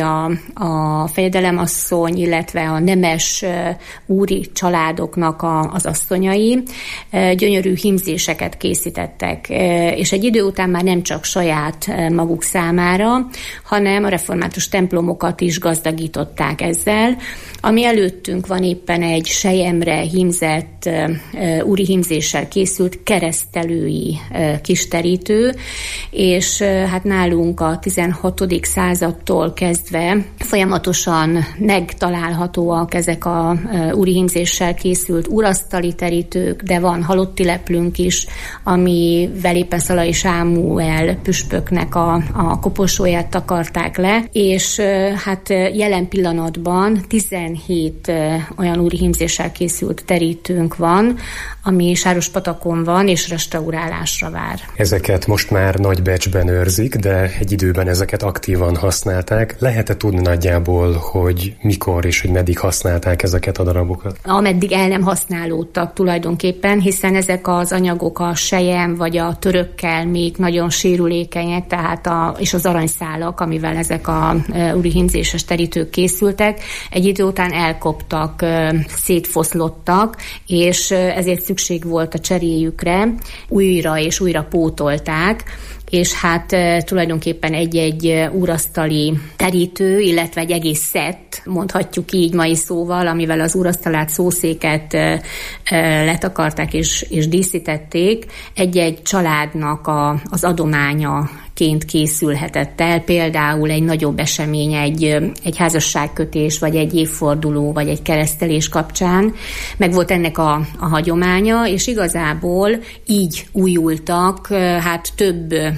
Speaker 11: a fejedelemasszony, illetve a nemes úri családoknak az asszonyai gyönyörű hímzéseket készítettek, és egy idő után már nem csak saját maguk számára, hanem a református templomokat is gazdagították ezzel. Ami előttünk van éppen egy selyemre hímzett, úri hímzéssel készült keresztelői kisterítő, és hát nálunk a 16. századtól kezdve folyamatosan megtalálhatóak ezek a úri hímzéssel készült urasztali terítők, de van halotti leplünk is, amivel éppen Szalai Sámuel püspöknek a koposóját takarták le, és hát jelen pillanatban 17 olyan úri hímzéssel készült terítőnk van, ami Sárospatakon van, és restaurálásra vár.
Speaker 7: Ezeket most már nagy becsben őrzik, de egy időben ezeket aktívan használták. Lehet-e tudni nagyjából, hogy mikor és hogy meddig használták ezeket a darabokat?
Speaker 11: Ameddig el nem használódtak tulajdonképpen, hiszen ezek az anyagok a selyem vagy a törökkel még nagyon sérülékenyek, tehát és az aranyszálak, amivel ezek a úri hímzéses terítők készültek, egy idő után elkoptak, szétfoszlottak, és ezért szükség volt a cseréjükre, újra és újra pótolták, és hát tulajdonképpen egy úrasztali terítő, illetve egy egész szett, mondhatjuk így mai szóval, amivel az úrasztalát, szószéket letakarták és díszítették, egy-egy családnak az adományaként készülhetett el, például egy nagyobb esemény, egy házasságkötés, vagy egy évforduló, vagy egy keresztelés kapcsán. Meg volt ennek a hagyománya, és igazából így újultak hát több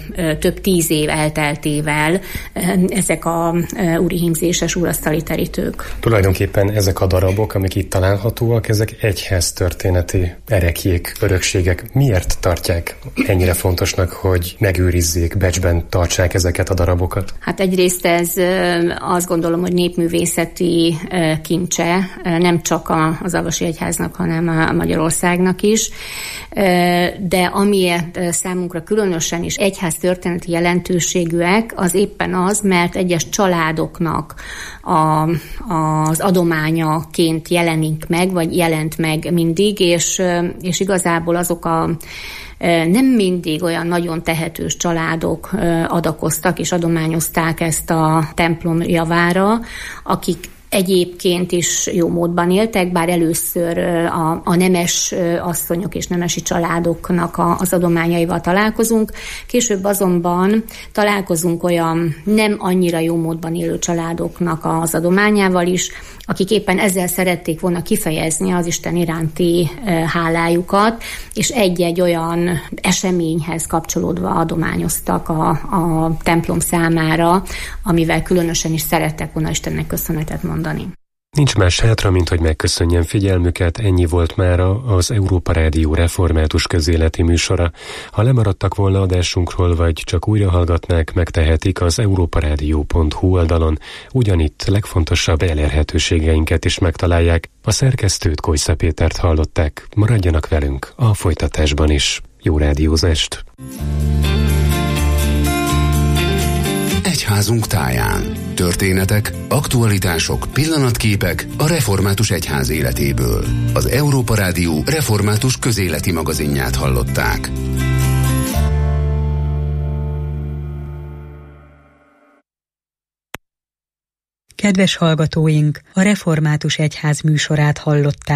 Speaker 11: több 10 év elteltével ezek a úrihímzéses úrasztali terítők.
Speaker 7: Tulajdonképpen ezek a darabok, amik itt találhatóak, ezek egyháztörténeti ereklyék, örökségek. Miért tartják ennyire fontosnak, hogy megőrizzék, becsben tartsák ezeket a darabokat?
Speaker 11: Hát egyrészt ez azt gondolom, hogy népművészeti kincse, nem csak az Alvasi Egyháznak, hanem a Magyarországnak is. De amiért számunkra különösen is egyháztörténeti jelentőségűek, az éppen az, mert egyes családoknak az adományaként jelenik meg, vagy jelent meg mindig, és igazából azok nem mindig olyan nagyon tehetős családok adakoztak és adományozták ezt a templom javára, akik egyébként is jó módban éltek, bár először a nemes asszonyok és nemesi családoknak az adományaival találkozunk. Később azonban találkozunk olyan nem annyira jó módban élő családoknak az adományával is, akik éppen ezzel szerették volna kifejezni az Isten iránti hálájukat, és egy-egy olyan eseményhez kapcsolódva adományoztak a templom számára, amivel különösen is szerettek volna Istennek köszönetet mondani.
Speaker 7: Nincs más hátra, mint hogy megköszönjem figyelmüket, ennyi volt mára az Európa Rádió református közéleti műsora. Ha lemaradtak volna adásunkról, vagy csak újra hallgatnák, megtehetik az europaradio.hu oldalon, ugyanitt legfontosabb elérhetőségeinket is megtalálják. A szerkesztőt, Kojsza Pétert hallották. Maradjanak velünk a folytatásban is. Jó rádiózást!
Speaker 6: Egyházunk táján. Történetek, aktualitások, pillanatképek a református egyház életéből. Az Európa Rádió református közéleti magazinját hallották.
Speaker 3: Kedves hallgatóink, a Református Egyház műsorát hallották.